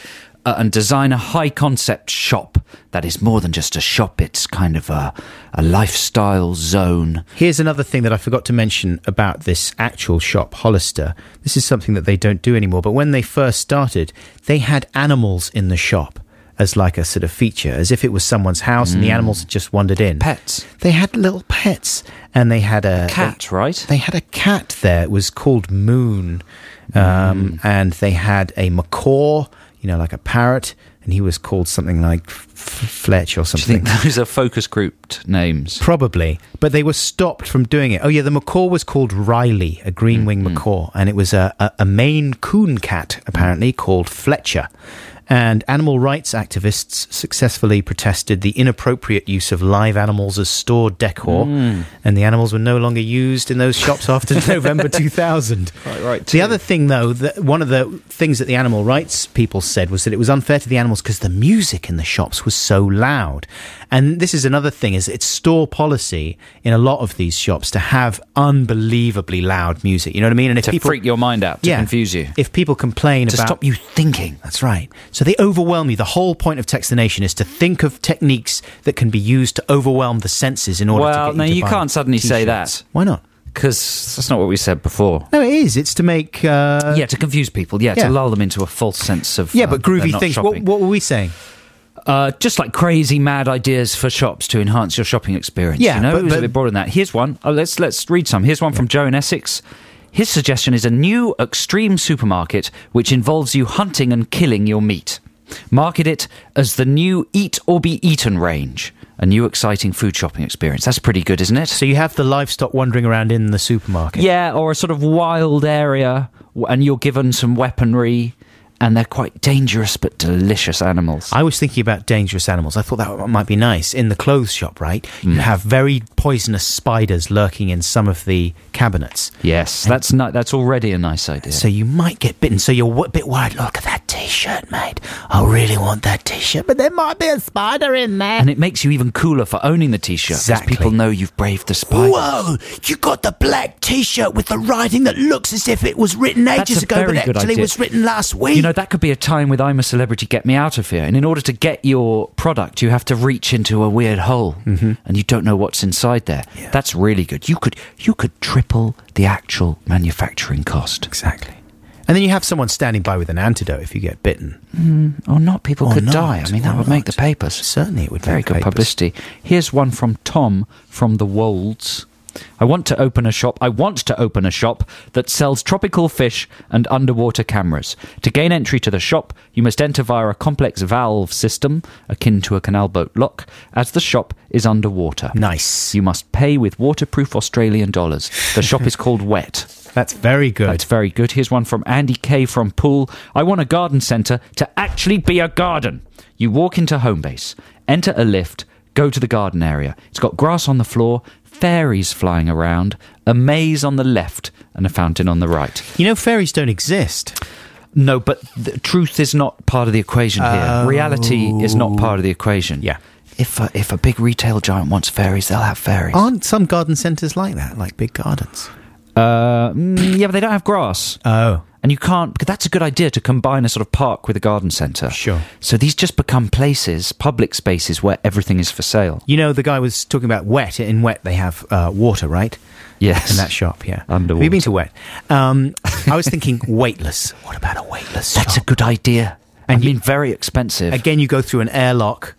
uh, and design a high-concept shop that is more than just a shop. It's kind of a, a lifestyle zone. Here's another thing that I forgot to mention about this actual shop, Hollister. This is something that they don't do anymore, but when they first started, they had animals in the shop as like a sort of feature, as if it was someone's house mm. and the animals had just wandered in. Pets. They had little pets, and they had a... Cat, they, right? They had a cat there. It was called Moon, um, mm. and they had a macaw, you know, like a parrot, and he was called something like F- Fletch or something. Do you think those are focus grouped names? Probably, but they were stopped from doing it. Oh yeah, the macaw was called Riley, a green-winged mm-hmm. macaw, and it was a, a, a Maine coon cat, apparently, called Fletcher. And animal rights activists successfully protested the inappropriate use of live animals as stored decor, mm. and the animals were no longer used in those shops after November two thousand. Right, right. The other thing, though, that one of the things that the animal rights people said was that it was unfair to the animals because the music in the shops was so loud. And this is another thing, is it's store policy in a lot of these shops to have unbelievably loud music. You know what I mean? And if to people freak your mind out, to yeah, confuse you. If people complain to about... To stop you thinking. That's right. So they overwhelm you. The whole point of Text the Nation is to think of techniques that can be used to overwhelm the senses in order well, to get you no, to you buy can't suddenly t-shirts. say that. Why not? Because that's not what we said before. No, it is. It's to make... Uh... Yeah, to confuse people. Yeah, yeah, to lull them into a false sense of... Yeah, but uh, groovy things. What, what were we saying? Uh, just like crazy, mad ideas for shops to enhance your shopping experience. Yeah, you know, but, it was but, a bit broader than that. Here's one. Oh, let's let's read some. Here's one yeah. from Joe in Essex. His suggestion is a new extreme supermarket which involves you hunting and killing your meat. Market it as the new Eat or Be Eaten range. A new exciting food shopping experience. That's pretty good, isn't it? So you have the livestock wandering around in the supermarket. Yeah, or a sort of wild area, and you're given some weaponry. And they're quite dangerous but delicious animals. I was thinking about dangerous animals. I thought that might be nice. In the clothes shop, right? Mm. You have very poisonous spiders lurking in some of the cabinets. Yes, and that's not, that's already a nice idea. So you might get bitten. So you're a bit worried. Look at that T-shirt, mate. I really want that T-shirt. But there might be a spider in there. And it makes you even cooler for owning the T-shirt. Exactly. Because people know you've braved the spider. Whoa! You got the black T-shirt with the writing that looks as if it was written ages ago, but actually idea. was written last week. You know, that could be a time with I'm a Celebrity, Get Me Out of Here. And in order to get your product, you have to reach into a weird hole. Mm-hmm. And you don't know what's inside there. Yeah. That's really good. You could you could triple the actual manufacturing cost. Exactly. And then you have someone standing by with an antidote if you get bitten. Mm, or not. People or could not, die. I mean, that would not. make the papers. Certainly it would Very make good papers. publicity. Here's one from Tom from the Wolds. I want to open a shop. I want to open a shop that sells tropical fish and underwater cameras. To gain entry to the shop, you must enter via a complex valve system akin to a canal boat lock, as the shop is underwater. Nice. You must pay with waterproof Australian dollars. The shop is called Wet. That's very good. That's very good. Here's one from Andy K from Poole. I want a garden centre to actually be a garden. You walk into Homebase, enter a lift, go to the garden area. It's got grass on the floor, fairies flying around, a maze on the left, and a fountain on the right. You know, fairies don't exist. No, but the truth is not part of the equation here. Oh. Reality is not part of the equation. Yeah. If a, if a big retail giant wants fairies, they'll have fairies. Aren't some garden centres like that, like big gardens? Uh, mm, yeah, but they don't have grass. Oh. And you can't, because that's a good idea to combine a sort of park with a garden centre. Sure. So these just become places, public spaces where everything is for sale. You know, the guy was talking about Wet. In Wet, they have uh, water, right? Yes. In that shop, yeah. Underwater. Have you been to Wet? Um, I was thinking weightless. What about a weightless That's shop? a good idea. And I mean, you- very expensive. Again, you go through an airlock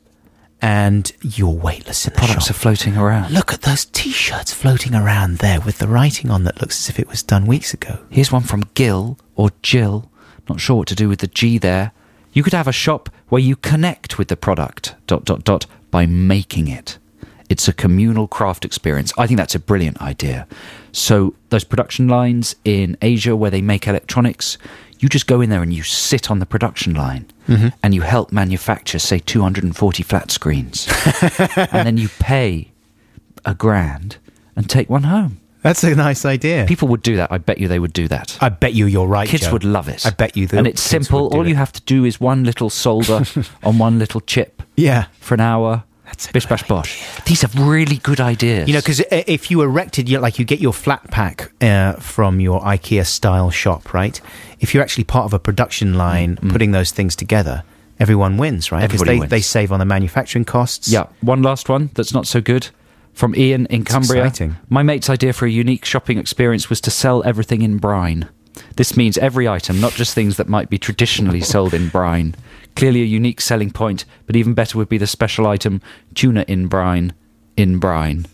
and you're weightless in the Products shop. are floating around. Look at those T-shirts floating around there with the writing on that looks as if it was done weeks ago. Here's one from Gil, or Jill. Not sure what to do with the G there. You could have a shop where you connect with the product, dot, dot, dot, by making it. It's a communal craft experience. I think that's a brilliant idea. So those production lines in Asia where they make electronics, you just go in there and you sit on the production line mm-hmm. and you help manufacture, say, two hundred forty flat screens. And then you pay a grand and take one home. That's a nice idea. People would do that. I bet you they would do that. I bet you you're right, Kids Joe. would love it. I bet you the And it's kids simple. would do All it. you have to do is one little solder on one little chip Yeah. for an hour. That's a Bish good bash bosh. These are really good ideas. You know, because if you erected, you like you get your flat pack uh, from your IKEA style shop, right? If you're actually part of a production line Mm-hmm. putting those things together, everyone wins, right? Because Everybody they, wins. they save on the manufacturing costs. Yeah, one last one that's not so good. From Ian in Cumbria. exciting. My mate's idea for a unique shopping experience was to sell everything in brine. This means every item, not just things that might be traditionally sold in brine. Clearly a unique selling point, but even better would be the special item, tuna in brine, in brine.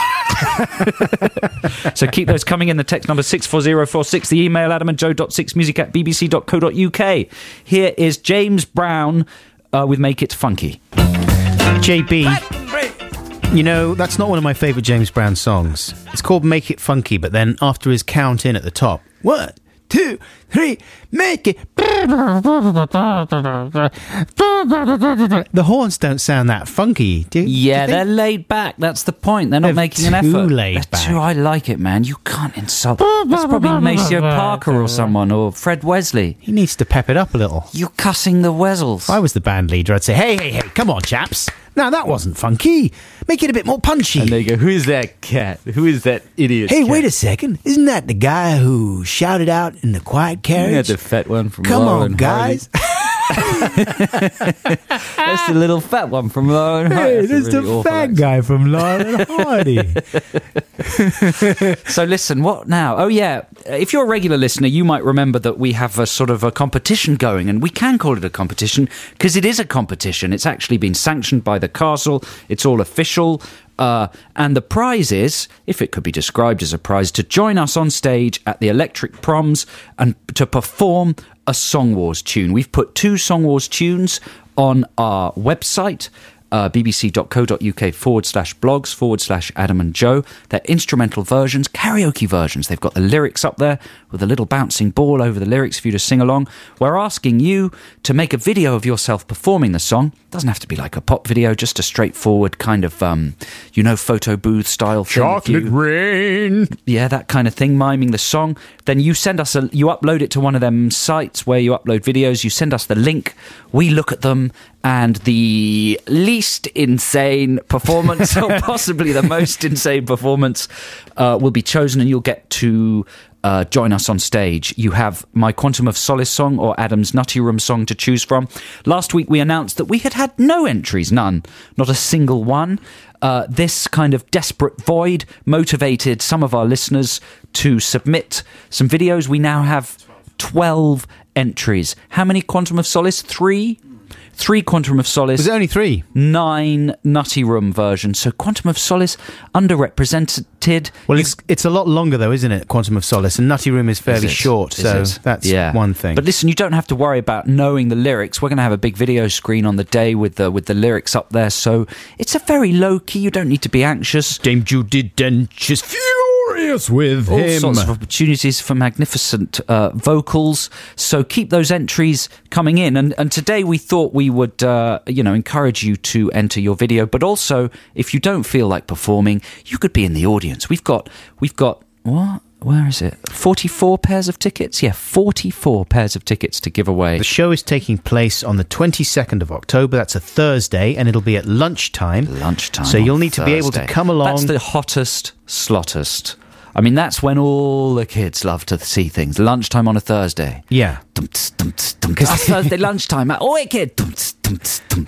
So keep those coming in. The text number six four zero four six, the email adam and joe dot six music at b b c dot co dot u k. Here is James Brown uh, with Make It Funky. J B, you know, that's not one of my favourite James Brown songs. It's called Make It Funky, but then after his count in at the top, one, two, three, make it. The horns don't sound that funky, do, Yeah, do you they're think? laid back. That's the point. They're not They're making an too effort. laid They're back. Too, I like it, man. You can't insult. That's probably Maceo Parker or someone, or Fred Wesley. He needs to pep it up a little. You're cussing the Wessels. If I was the band leader, I'd say, hey, hey, hey, come on, chaps. No, that wasn't funky. Make it a bit more punchy. And they go, who is that cat? Who is that idiot Hey, cat? wait a second. Isn't that the guy who shouted out in the quiet carriage? Yeah, the fat one from Come Laurel on, and guys. That's the little fat one from Laurel and Hardy. Hey, That's a there's really the awful fat accent. guy from Laurel and Hardy. So listen, what now? Oh yeah, if you're a regular listener, you might remember that we have a sort of a competition going, and we can call it a competition because it is a competition. It's actually been sanctioned by the castle. It's all official. Uh, and the prize is, if it could be described as a prize, to join us on stage at the Electric Proms and to perform a Song Wars tune. We've put two Song Wars tunes on our website, uh, bbc.co.uk forward slash blogs forward slash Adam and Joe. They're instrumental versions, karaoke versions. They've got the lyrics up there with a little bouncing ball over the lyrics for you to sing along. We're asking you to make a video of yourself performing the song. Doesn't have to be like a pop video, just a straightforward kind of, um, you know, photo booth style thing. Chocolate You- rain. yeah, that kind of thing, miming the song. Then you send us a, you upload it to one of them sites where you upload videos. You send us the link. We look at them, and the least insane performance, or possibly the most insane performance, uh, will be chosen, and you'll get to uh, join us on stage. You have my Quantum of Solace song or Adam's Nutty Room song to choose from. Last week we announced that we had had no entries, none, not a single one. Uh, this kind of desperate void motivated some of our listeners to submit some videos. We now have twelve entries. How many Quantum of Solace? Three? Three Quantum of Solace. Was it only three? Nine Nutty Room versions. So Quantum of Solace underrepresented. Well, You- it's it's a lot longer, though, isn't it, Quantum of Solace? And Nutty Room is fairly Is it? short, Is so it? that's Yeah. one thing. But listen, you don't have to worry about knowing the lyrics. We're going to have a big video screen on the day with the with the lyrics up there, so it's a very low key. You don't need to be anxious. Dame Judi Dench is furious with All him. sorts of opportunities for magnificent uh, vocals. So keep those entries coming in. And and today we thought we would, uh, you know, encourage you to enter your video. But also, if you don't feel like performing, you could be in the audience. We've got we've got what? Where is it? forty-four pairs of tickets? Yeah, forty-four pairs of tickets to give away. The show is taking place on the twenty-second of October. That's a Thursday, and it'll be at lunchtime. Lunchtime. So you'll on need to be able to Thursday. come along. That's the hottest, slottest. I mean, that's when all the kids love to see things. Lunchtime on a Thursday. Yeah. Dum-ts, dum-ts, dum. That's Thursday lunchtime. Oh, kid. Dum-ts, dum-ts, dum.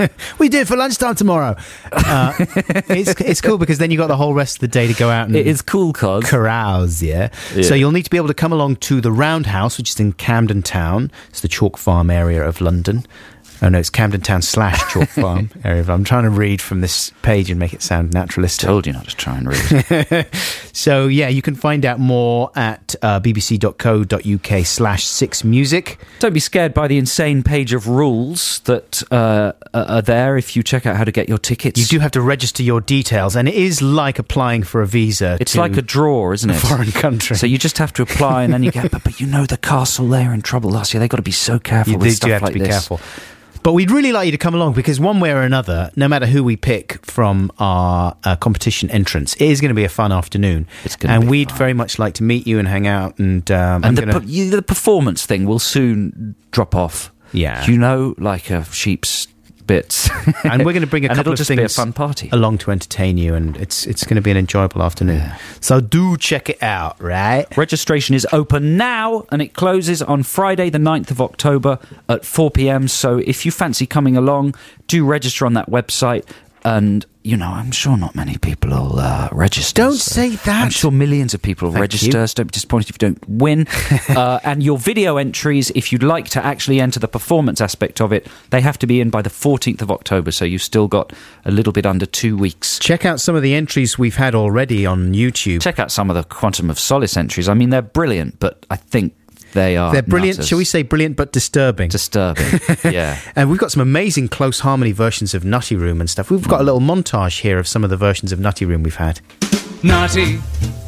We do it for lunchtime tomorrow. Uh, it's it's cool because then you got the whole rest of the day to go out and It is cool, cos. carouse, yeah? Yeah. So you'll need to be able to come along to the Roundhouse, which is in Camden Town. It's the Chalk Farm area of London. Oh no, it's Camden Town slash Chalk Farm area. I'm trying to read from this page and make it sound naturalistic. Told you not to try and read. So yeah, you can find out more at uh, bbc.co.uk slash six music. Don't be scared by the insane page of rules that uh, are there if you check out how to get your tickets. You do have to register your details, and it is like applying for a visa. It's to like a draw, isn't a it? foreign country. So you just have to apply, and then you get. But, but you know the castle, they're in trouble last year. They've got to be so careful you with do stuff have like to be this. careful. But we'd really like you to come along because one way or another, no matter who we pick from our uh, competition entrants, it is going to be a fun afternoon. It's gonna and be we'd fun. very much like to meet you and hang out. And um, I'm And the, gonna, per- you, the performance thing will soon drop off. Yeah. You know, like a sheep's bits. And we're going to bring a and couple it'll of just things be a fun party. along to entertain you, and it's it's going to be an enjoyable afternoon. Yeah. So do check it out, right? Registration is open now, and it closes on Friday the ninth of October at four p.m. So if you fancy coming along, do register on that website. And, you know, I'm sure not many people will uh, register. Don't so say that. I'm sure millions of people will Thank register. you. So don't be disappointed if you don't win. uh, and your video entries, if you'd like to actually enter the performance aspect of it, they have to be in by the fourteenth of October. So you've still got a little bit under two weeks. Check out some of the entries we've had already on YouTube. Check out some of the Quantum of Solace entries. I mean, they're brilliant, but I think they are They're brilliant, nutters. shall we say brilliant but disturbing. Disturbing, yeah. And we've got some amazing close harmony versions of Nutty Room and stuff. We've got a little montage here of some of the versions of Nutty Room we've had. Nutty,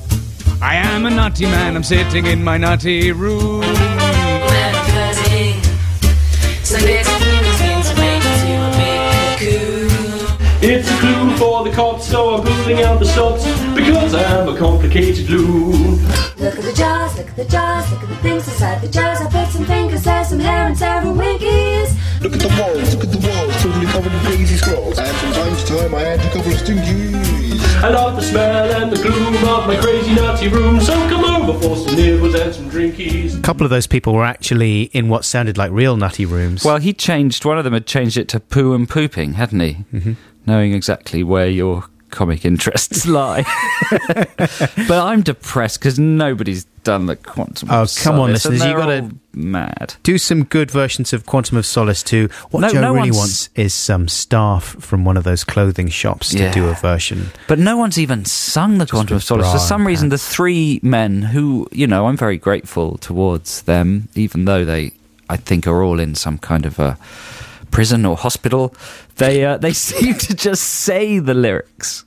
I am a nutty man, I'm sitting in my nutty room. Man, I'm fuzzy. Sundays and humans mean to make it to a big cocoon. It's a clue for the cops, so I'm pulling out the stops because I'm a complicated glue. Look at the jars, look at the jars, look at the things inside the jars. I put some fingers there, some hair and several winkies. Look at the walls, look at the walls, totally covered in crazy scrolls. And from time to time I add a couple of stinkies. I love the smell and the gloom of my crazy nutty room, so come over for some nibbles and some drinkies. A couple of those people were actually in what sounded like real Nutty Rooms. Well, he changed, one of them had changed it to poo and pooping, hadn't he? Mm-hmm. Knowing exactly where your comic interests lie. But I'm depressed because nobody's done the Quantum Oh, of come on, Solace, listeners, and you they're gotta- all mad. Do some good versions of Quantum of Solace too. What No- Joe no really one's- wants is some staff from one of those clothing shops to Yeah. do a version. But no one's even sung the Quantum of with Solace. bra For some and reason, the pants. three men who, you know, I'm very grateful towards them, even though they, I think, are all in some kind of a prison or hospital. They uh, they seem to just say the lyrics.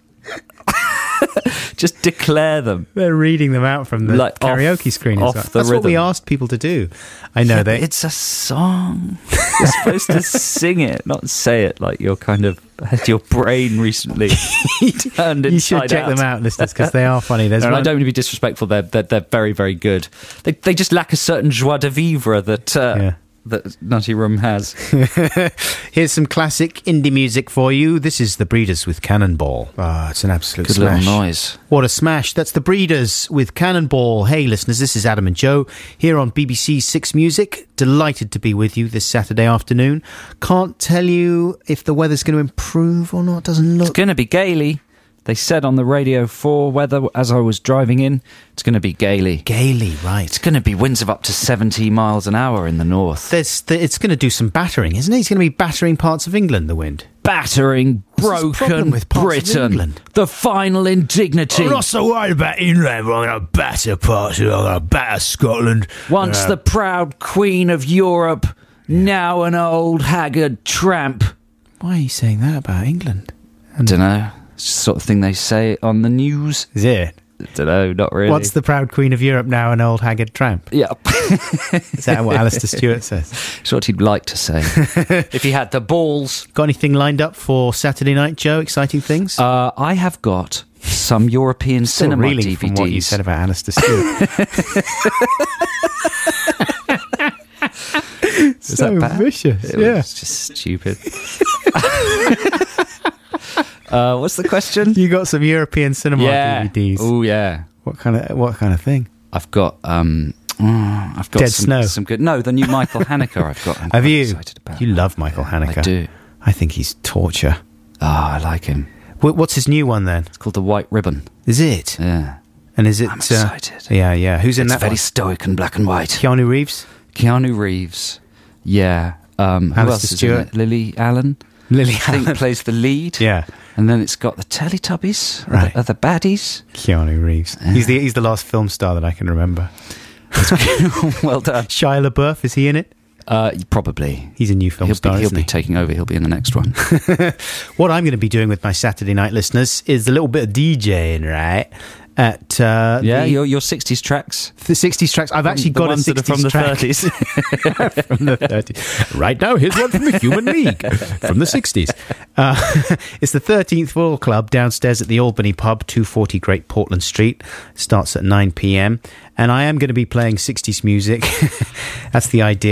Just declare them. They're reading them out from the Like karaoke off- screen. off That's the what we rhythm. asked people to do. I know Yeah, they. but it's a song. You're supposed to sing it, not say it like you're kind of had your brain recently turned You should inside check out. them out, listeners, because they are funny. There's And I one- don't mean to be disrespectful. They're they're, they're very very good. They they just lack a certain joie de vivre that uh, Yeah. that Nutty Room has. Here's some classic indie music for you. This is The Breeders with Cannonball. Ah, it's an absolute Good smash. little noise. What a smash. That's The Breeders with Cannonball. Hey, listeners, this is Adam and Joe here on B B C Six Music. Delighted to be with you this Saturday afternoon. Can't tell you if the weather's going to improve or not. Doesn't look. It's going to be gaily. They said on the Radio four weather as I was driving in, it's going to be gaily. Gaily, right. It's going to be winds of up to seventy miles an hour in the north. There's, th- it's going to do some battering, isn't it? It's going to be battering parts of England, the wind. Battering, What's this problem broken with parts of Britain. England? The final indignity. I'm not so worried about England, but I'm going to batter parts of it. I'm going to batter Scotland. Once Uh, the proud queen of Europe, now an old haggard tramp. Why are you saying that about England? I don't know. It's the sort of thing they say on the news. Is it? I don't know, not really. What's the proud queen of Europe now, an old haggard tramp? Yeah. Is that what Alistair Stewart says? It's what he'd like to say. If he had the balls. Got anything lined up for Saturday night, Joe? Exciting things? Uh, I have got some European Still cinema reeling D V Ds. from what you said about Alistair Stewart. Is so that bad? vicious. It yeah. was just stupid. uh, what's the question? You got some European cinema Yeah. D V Ds. Oh yeah. What kind of what kind of thing? I've got um mm, I've got Dead some, Snow. some good no, the new Michael Haneke I've got. I'm Have quite you? excited about. You love Michael Haneke. I do. I think he's torture. Oh, I like him. Wh- What's his new one then? It's called The White Ribbon. Is it? Yeah. And is it? I'm excited. Uh, yeah, yeah. Who's in It's that very one? stoic and black and white. Keanu Reeves. Keanu Reeves. Yeah. Um, who Alistair else is Stewart. in it? Lily Allen. Lily I think Allen. plays the lead. Yeah. And then it's got the Teletubbies. Right. Are the, are the baddies. Keanu Reeves. Yeah. He's the he's the last film star that I can remember. Well done. Shia LaBeouf, is he in it? Uh, probably. He's a new film He'll star, be, he'll isn't be he? taking over. He'll be in the next one. What I'm going to be doing with my Saturday night listeners is a little bit of DJing, right? At uh, Yeah, the, your your sixties tracks. the sixties tracks. I've actually the got ones a that are sixties from the track. thirties. From the thirties. Right now, here's one from the Human League from the sixties. Uh, it's the thirteenth Floor Club downstairs at the Albany Pub, two forty Great Portland Street. Starts at nine p.m. And I am going to be playing sixties music. That's the idea.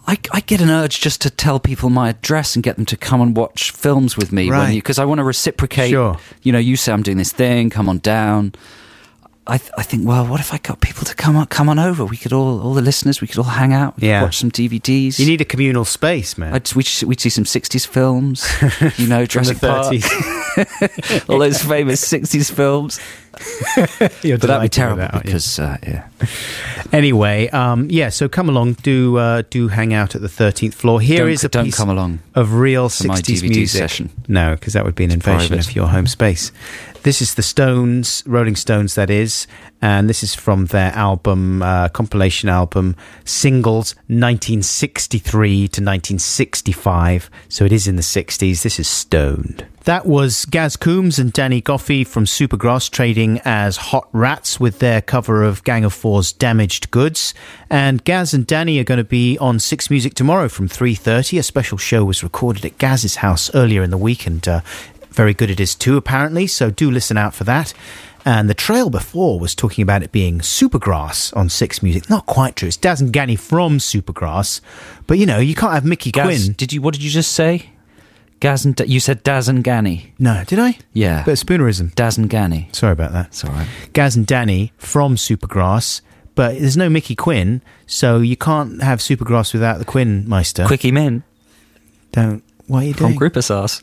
I, I get an urge just to tell people my address and get them to come and watch films with me. Right. Because I want to reciprocate. Sure. You know, you say I'm doing this thing, come on down. I th- I think, well, what if I got people to come on, come on over? We could all, all the listeners, we could all hang out, we could Yeah. watch some D V Ds. You need a communal space, man. I'd, we'd, we'd see some sixties films, you know, Jurassic Park. All those famous sixties films. You're But that'd be delighted with terrible that, aren't you? because, uh, yeah. Anyway, um, yeah, so come along, do uh, do hang out at the thirteenth floor. Here Don't- is a don't piece come along of real for my sixties D V D music. session. No, because that would be an invasion private. of your home space. This is the Stones, Rolling Stones, that is, and this is from their album, uh, compilation album, Singles, nineteen sixty-three to nineteen sixty-five. So it is in the sixties. This is Stoned. That was Gaz Coombs and Danny Goffey from Supergrass trading as Hot Rats with their cover of Gang of Four's Damaged Goods. And Gaz and Danny are going to be on Six Music tomorrow from three thirty. A special show was recorded at Gaz's house earlier in the week, and uh, very good it is too, apparently. So do listen out for that. And the trail before was talking about it being Supergrass on Six Music. Not quite true. It's Daz and Ganny from Supergrass. But, you know, you can't have Mickey Gaz, Quinn. Did you? What did you just say? Gaz and... Da- you said Daz and Ganny. No, did I? Yeah. Bit of spoonerism. Daz and Ganny. Sorry about that. It's all right. Gaz and Danny from Supergrass, but there's no Mickey Quinn, so you can't have Supergrass without the Quinn Meister. Quickie Min. Don't. What are you From doing? Grouper Sauce.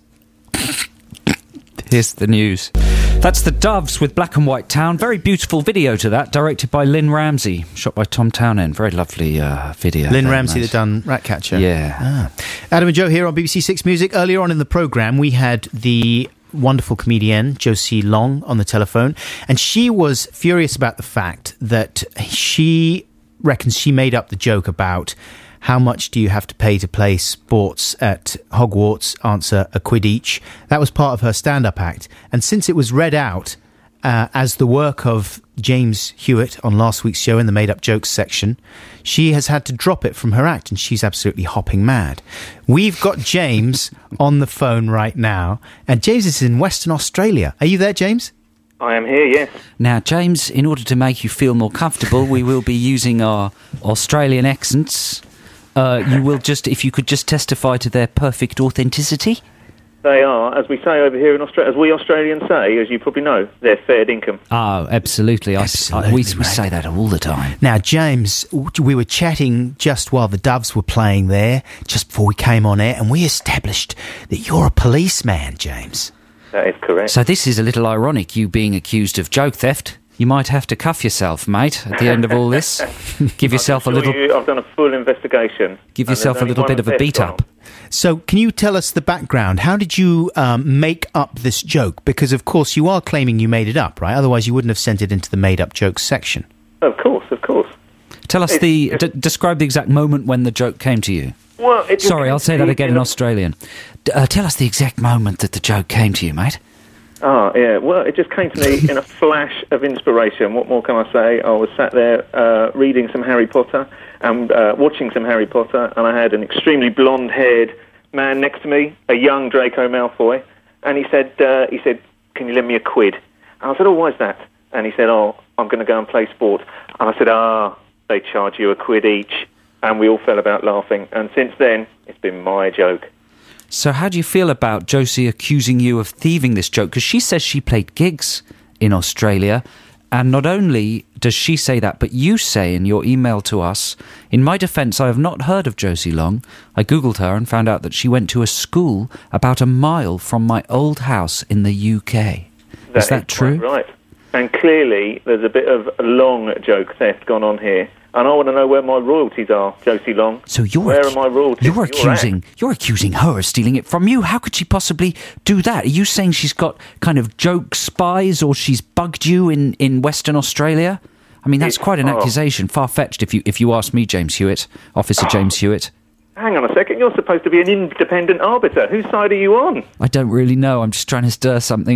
Here's the news. That's the Doves with Black and White Town. Very beautiful video to that, directed by Lynn Ramsey, shot by Tom Townend. Very lovely uh, video. Lynn Very Ramsey nice. that done Ratcatcher. Yeah. Ah. Adam and Joe here on B B C Six Music. Earlier on in the programme, we had the wonderful comedienne Josie Long on the telephone, and she was furious about the fact that she reckons she made up the joke about how much do you have to pay to play sports at Hogwarts? Answer, a quid each. That was part of her stand-up act. And since it was read out uh, as the work of James Hewitt on last week's show in the made-up jokes section, she has had to drop it from her act, and she's absolutely hopping mad. We've got James on the phone right now, and James is in Western Australia. Are you there, James? I am here, yes. Now, James, in order to make you feel more comfortable, we will be using our Australian accents. Uh, you will just, if you could just testify to their perfect authenticity. They are, as we say over here in Australia, as we Australians say, as you probably know, they're fair dinkum. Oh, absolutely. I, Absolutely, I, we, mate. we say that all the time. Now, James, we were chatting just while the Doves were playing there, just before we came on air, and we established that you're a policeman, James. That is correct. So this is a little ironic, you being accused of joke theft. You might have to cuff yourself, mate, at the end of all this. Give yourself a I can assure little... You, I've done a full investigation. Give and yourself a there's little only bit of one a beat theft up. So, can you tell us the background? How did you um, make up this joke? Because, of course, you are claiming you made it up, right? Otherwise, you wouldn't have sent it into the made-up jokes section. Of course, of course. Tell us It's- the... it's- D- describe the exact moment when the joke came to you. Well, it just Sorry, came I'll say to that me again in in a- Australian. D- uh, tell us the exact moment that the joke came to you, mate. Oh, yeah. Well, it just came to me in a flash of inspiration. What more can I say? I was sat there uh, reading some Harry Potter and uh, watching some Harry Potter, and I had an extremely blonde-haired man next to me, a young Draco Malfoy, and he said, uh, "He said, can you lend me a quid?" And I said, "Oh, why's that?" And he said, "Oh, I'm going to go and play sport." And I said, "Ah, they charge you a quid each." And we all fell about laughing. And since then, it's been my joke. So how do you feel about Josie accusing you of thieving this joke? Because she says she played gigs in Australia, and not only does she say that, but you say in your email to us, in my defence, I have not heard of Josie Long. I googled her and found out that she went to a school about a mile from my old house in the U K. Is that is true? quite right. And clearly, there's a bit of long joke theft gone on here. And I want to know where my royalties are, Josie Long. So you're where accu- are my royalties? You're for your accusing act? you're accusing her of stealing it from you. How could she possibly do that? Are you saying she's got kind of joke spies, or she's bugged you in, in Western Australia? I mean, that's It's- quite an oh. accusation, far fetched. If you if you ask me, James Hewitt, Officer James Hewitt. Hang on a second. You're supposed to be an independent arbiter. Whose side are you on? I don't really know. I'm just trying to stir something up.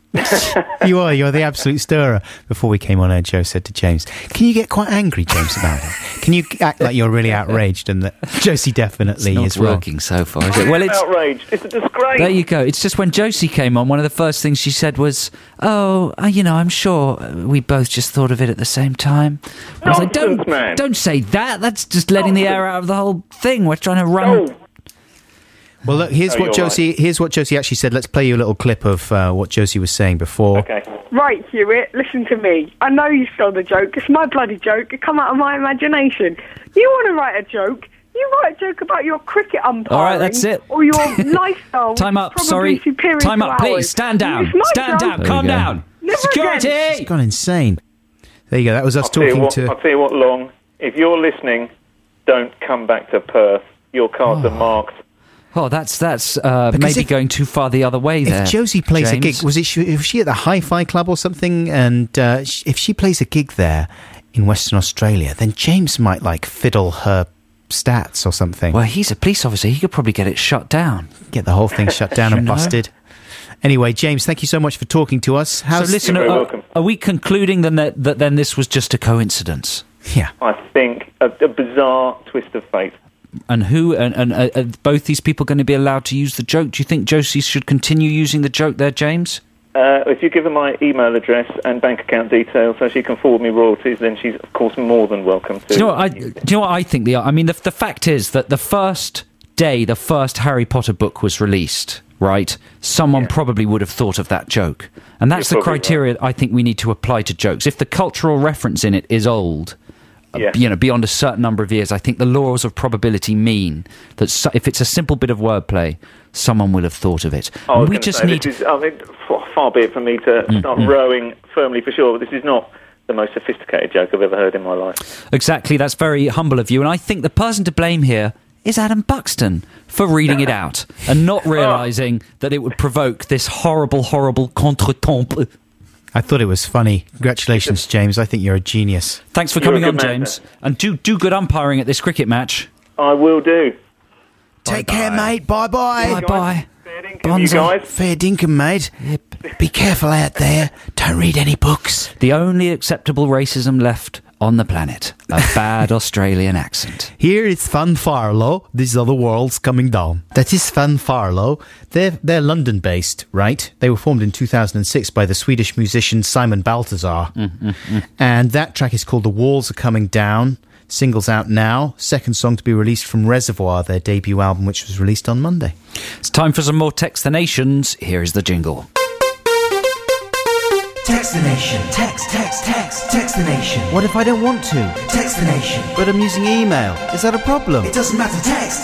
You are. You're the absolute stirrer. Before we came on air, Joe said to James, "Can you get quite angry, James, about it? Can you act like you're really outraged?" And that Josie definitely It's is not wrong. working so far, is it? Well, it's outraged. It's a disgrace. there. You go. It's just when Josie came on, one of the first things she said was, "Oh, uh, you know, I'm sure we both just thought of it at the same time." I was like, Nonsense, "Don't, man. don't say that. That's just letting the air out of the whole thing. We're trying to run." No. Well, look, here's No, what you're Josie. Here's what Josie actually said. Let's play you a little clip of uh, what Josie was saying before. Okay. Right, Hewitt, listen to me. I know you stole the joke. It's my bloody joke. It come out of my imagination. You want to write a joke? You write a joke about your cricket umpiring. All right, that's it. Or your lifestyle. Time which is up. probably Sorry. superior Time to up, please. ours. Stand down. It's my Stand joke. down. Calm we go. down. Never Security. again. It's gone insane. There you go. That was us I'll tell you talking what, to. I'll tell you what, Long. If you're listening, don't come back to Perth. Your cards are marked. Oh, that's that's uh, Because maybe if- going too far the other way there. If Josie plays a James. gig, was it? she- Was she at the Hi-Fi Club or something? And uh, sh- if she plays a gig there in Western Australia, then James might like fiddle her stats or something. Well, he's a police officer. He could probably get it shut down. Get the whole thing shut down and You know? busted. Anyway, James, thank you so much for talking to us. How's, so listen, You're very are, welcome. are we concluding then that, that then this was just a coincidence? Yeah. I think a, a bizarre twist of fate. And who and, and uh, are both these people going to be allowed to use the joke? Do you think Josie should continue using the joke there, James? Uh, if you give her my email address and bank account details so she can forward me royalties, then she's, of course, more than welcome to. Do you know what I? Do you know what I think? The I mean, the the fact is that the first day the first Harry Potter book was released, right? Someone probably would have thought of that joke, and that's You're the probably criteria I think we need to apply to jokes. If the cultural reference in it is old. uh, Yeah. You know, beyond a certain number of years, I think the laws of probability mean that so, if it's a simple bit of wordplay, someone will have thought of it. I was And we gonna just say, need. This is, I mean, f- far be it from me to start mm. rowing firmly for sure, but this is not the most sophisticated joke I've ever heard in my life. Exactly, that's very humble of you. And I think the person to blame here is Adam Buxton for reading it out and not realising that it would provoke this horrible, horrible contretemps. I thought it was funny. Congratulations, James. I think you're a genius. Thanks for You're coming a on, good man, James. And do do good umpiring at this cricket match. I will do. Take care, mate. Bye-bye. Bye-bye. You guys. Fair dinkum, mate. Be careful out there. Don't read any books. The only acceptable racism left on the planet. A bad Australian accent. Here is Fanfarlo. These are the worlds coming down. That is Fanfarlo. They're, they're London-based, right? They were formed in two thousand six by the Swedish musician Simon Balthazar. Mm, mm, mm. And that track is called The Walls Are Coming Down. Singles out now. Second song to be released from Reservoir, their debut album, which was released on Monday. It's time for some more Text the Nations. Here is the jingle. Text the nation. Text, text, text. Text the nation. What if I don't want to? Text the nation. But I'm using email. Is that a problem? It doesn't matter. Text.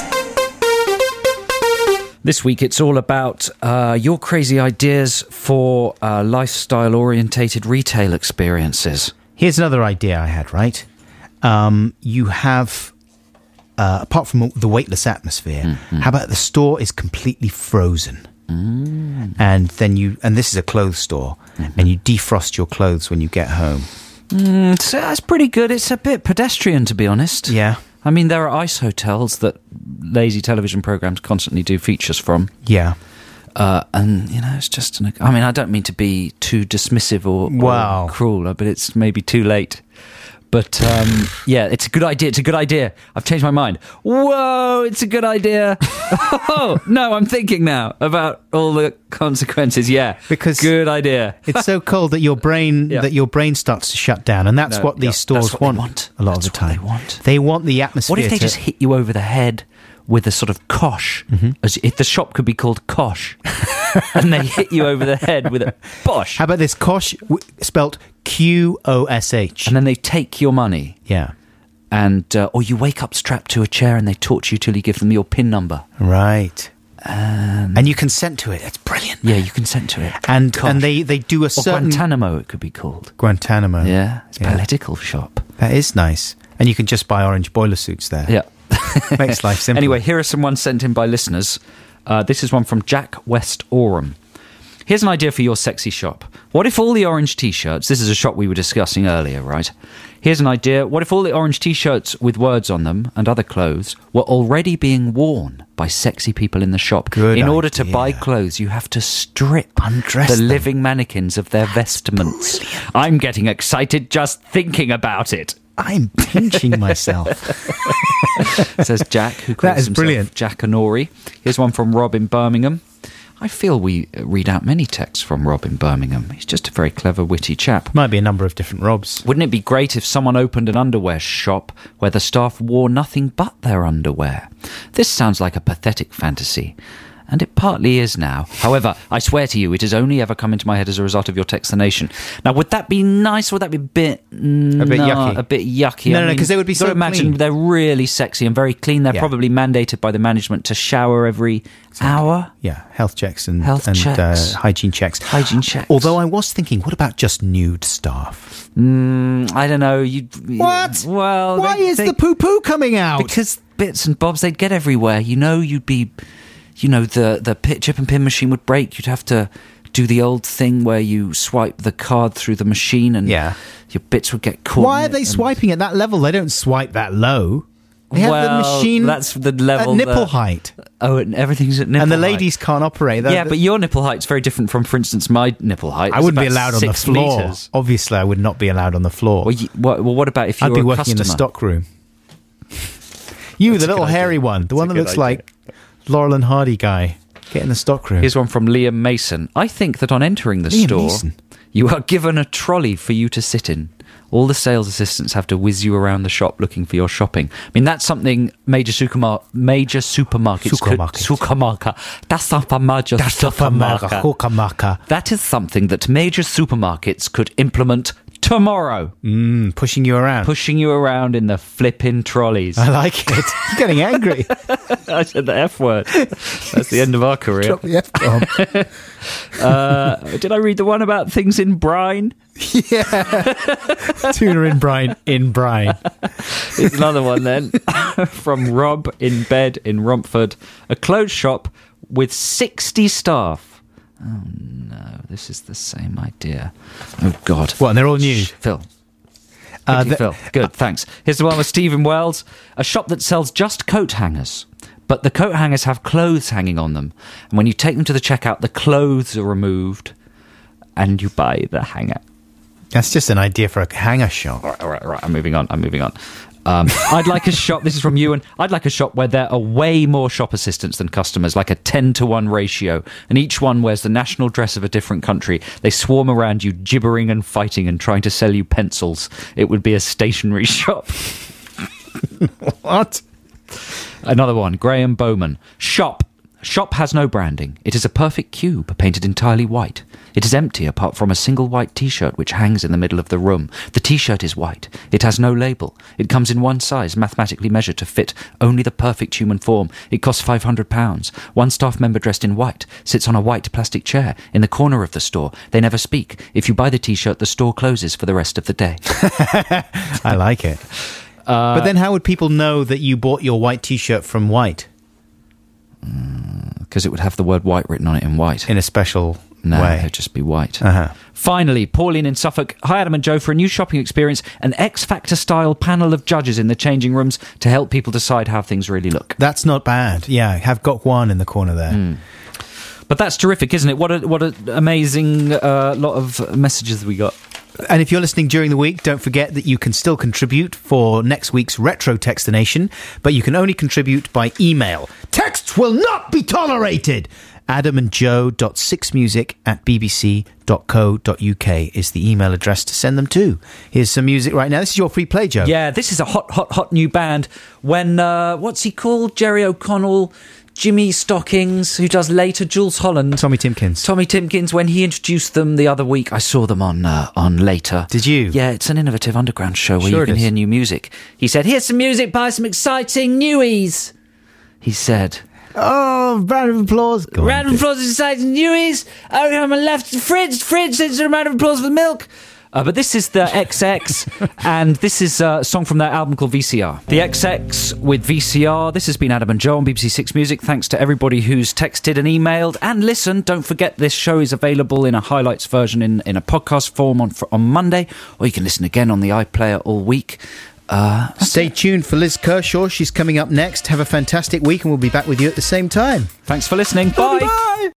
This week it's all about uh, your crazy ideas for uh, lifestyle-orientated retail experiences. Here's another idea I had, right? Um, you have, uh, apart from the weightless atmosphere, Mm-hmm. how about the store is completely frozen? Mm. And then you, and this is a clothes store, Mm-hmm. and you defrost your clothes when you get home. Mm, so that's pretty good. It's a bit pedestrian, to be honest. Yeah. I mean, there are ice hotels that lazy television programs constantly do features from. Yeah. Uh, and, you know, it's just... An, I mean, I don't mean to be too dismissive or, or Wow. cruel, but it's maybe too late. But, um, yeah, it's a good idea. It's a good idea. I've changed my mind. Whoa, it's a good idea. Oh, no, I'm thinking now about all the consequences. Yeah, Because good idea. It's so cold that your brain Yeah. that your brain starts to shut down, and that's No, what these yeah, stores that's what they want, want. a lot That's of the what time. they want. They want the atmosphere. What if they to- just hit you over the head with a sort of kosh? Mm-hmm. As if the shop could be called Kosh, and they hit you over the head with a bosh, How about this? Kosh, w- spelt Q O S H. and then they take your money, Yeah. and uh, or you wake up strapped to a chair and they torture you till you give them your PIN number. Right. Um, And you consent to it. It's brilliant. yeah, you consent to it. And Kosh. and they, they do a Or certain... Guantanamo, it could be called. Guantanamo. Yeah, it's a Yeah. political shop. That is nice. And you can just buy orange boiler suits there. Yeah. Makes life simple. Anyway, here are some ones sent in by listeners. Uh, this is one from Jack West Oram. Here's an idea for your sexy shop. What if all the orange T-shirts, this is a shop we were discussing earlier, right? Here's an idea. What if all the orange T-shirts with words on them and other clothes were already being worn by sexy people in the shop? Good in order to idea. buy clothes, you have to strip Undress the them. living mannequins of their vestments. brilliant. I'm getting excited just thinking about it. I'm pinching myself. Says Jack, who calls That is himself brilliant. Jack Honori. Here's one from Rob in Birmingham. I feel we read out many texts from Rob in Birmingham. He's just a very clever, witty chap. Might be a number of different Robs. Wouldn't it be great if someone opened an underwear shop where the staff wore nothing but their underwear? This sounds like a pathetic fantasy, and it partly is now. However, I swear to you, it has only ever come into my head as a result of your text the nation. Now, would that be nice, or would that be a bit... A bit no, yucky. A bit yucky. No, I no, mean, 'cause they would be you've got so to imagine clean. they're really sexy and very clean. They're Yeah. probably mandated by the management to shower every hour. Yeah, health checks and, Health and checks. Uh, hygiene checks. Hygiene checks. Although I was thinking, what about just nude staff? Mm, I don't know. You What? Well, Why they- is they- the poo-poo coming out? Because bits and bobs they'd get everywhere. You know, you'd be, you know, the the pit, chip and pin machine would break. You'd have to do the old thing where you swipe the card through the machine, and Yeah. your bits would get caught. Why in are they it and- swiping at that level? They don't swipe that low. They have well, the machine that's the level at nipple that- height. Oh, and everything's at nipple And the height. ladies can't operate. They're- Yeah, but your nipple height's very different from, for instance, my nipple height. I It's wouldn't be about allowed on the six floor. meters. Obviously, I would not be allowed on the floor. Well, you, what, well, what about if you I'd were be a working in the customer? stock room. You, That's the a little good hairy idea. one, the That's one a that good looks idea. like Laurel and Hardy guy. Get in the stock room. Here's one from Liam Mason. I think that on entering the Liam store, Neeson. you are given a trolley for you to sit in. All the sales assistants have to whiz you around the shop looking for your shopping. I mean, that's something major supermar- major supermarkets Supermarket. could... Supermarket. That's not a major That's the supermarket. Hukamaka. That is something that major supermarkets could implement tomorrow. Mm, pushing you around. Pushing you around in the flipping trolleys. I like it. You're getting angry. I said the F word. That's the end of our career. Drop the F-bomb. Uh, did I read the one about things in brine? Yeah. Tuna in brine, in brine. Here's another one then from Rob in bed in Romford. A clothes shop with sixty staff. Oh no, this is the same idea. Oh God. What, and they're all new? Shh, Phil. Uh, Quickly, the- Phil. Good, thanks. Here's the one with Stephen Wells. A shop that sells just coat hangers. But the coat hangers have clothes hanging on them. And when you take them to the checkout, the clothes are removed and you buy the hanger. That's just an idea for a hanger shop. All right, all right, all right. I'm moving on. I'm moving on. Um, I'd like a shop. This is from Ewan. I'd like a shop where there are way more shop assistants than customers, like a ten to one ratio, and each one wears the national dress of a different country. They swarm around you, gibbering and fighting and trying to sell you pencils. It would be a stationery shop. What? Another one. Graham Bowman. Shop. Shop has no branding. It is a perfect cube, painted entirely white. It is empty apart from a single white T-shirt which hangs in the middle of the room. The T-shirt is white. It has no label. It comes in one size, mathematically measured to fit only the perfect human form. It costs five hundred pounds. One staff member dressed in white sits on a white plastic chair in the corner of the store. They never speak. If you buy the T-shirt, the store closes for the rest of the day. I like it. Uh, but then how would people know that you bought your white T-shirt from White? Because it would have the word white written on it in white. In a special No, way. it'd just be white. Uh-huh. Finally, Pauline in Suffolk. Hi, Adam and Joe. For a new shopping experience, an X-Factor style panel of judges in the changing rooms to help people decide how things really look. That's not bad. Yeah, have got one in the corner there. Mm. But that's terrific, isn't it? What a what an amazing uh, lot of messages we got. And if you're listening during the week, don't forget that you can still contribute for next week's Retro Textination, but you can only contribute by email. Texts will not be tolerated! adam and joe dot six music at b b c dot co dot u k is the email address to send them to. Here's some music right now. This is your free play, Joe. Yeah, this is a hot, hot, hot new band. When, uh, what's he called? Jerry O'Connell, Jimmy Stockings, who does later, Jules Holland. Tommy Timpkins. Tommy Timpkins, when he introduced them the other week, I saw them on uh, on Later. Did you? Yeah, it's an innovative underground show where Sure you it can is. hear new music. He said, here's some music by some exciting newies. He said... Oh, round of applause. Go on, Round of do- applause for exciting newies. Over on my left, Fridge, Fridge, it's a round of applause for the milk. Uh, but this is the X X, and this is uh, a song from their album called V C R. The X X with V C R. This has been Adam and Joe on B B C Six Music. Thanks to everybody who's texted and emailed and listened. Don't forget this show is available in a highlights version in, in a podcast form on on Monday, or you can listen again on the iPlayer all week. Uh, Stay tuned for Liz Kershaw. She's coming up next. Have a fantastic week, and we'll be back with you at the same time. Thanks for listening. Bye. Bye.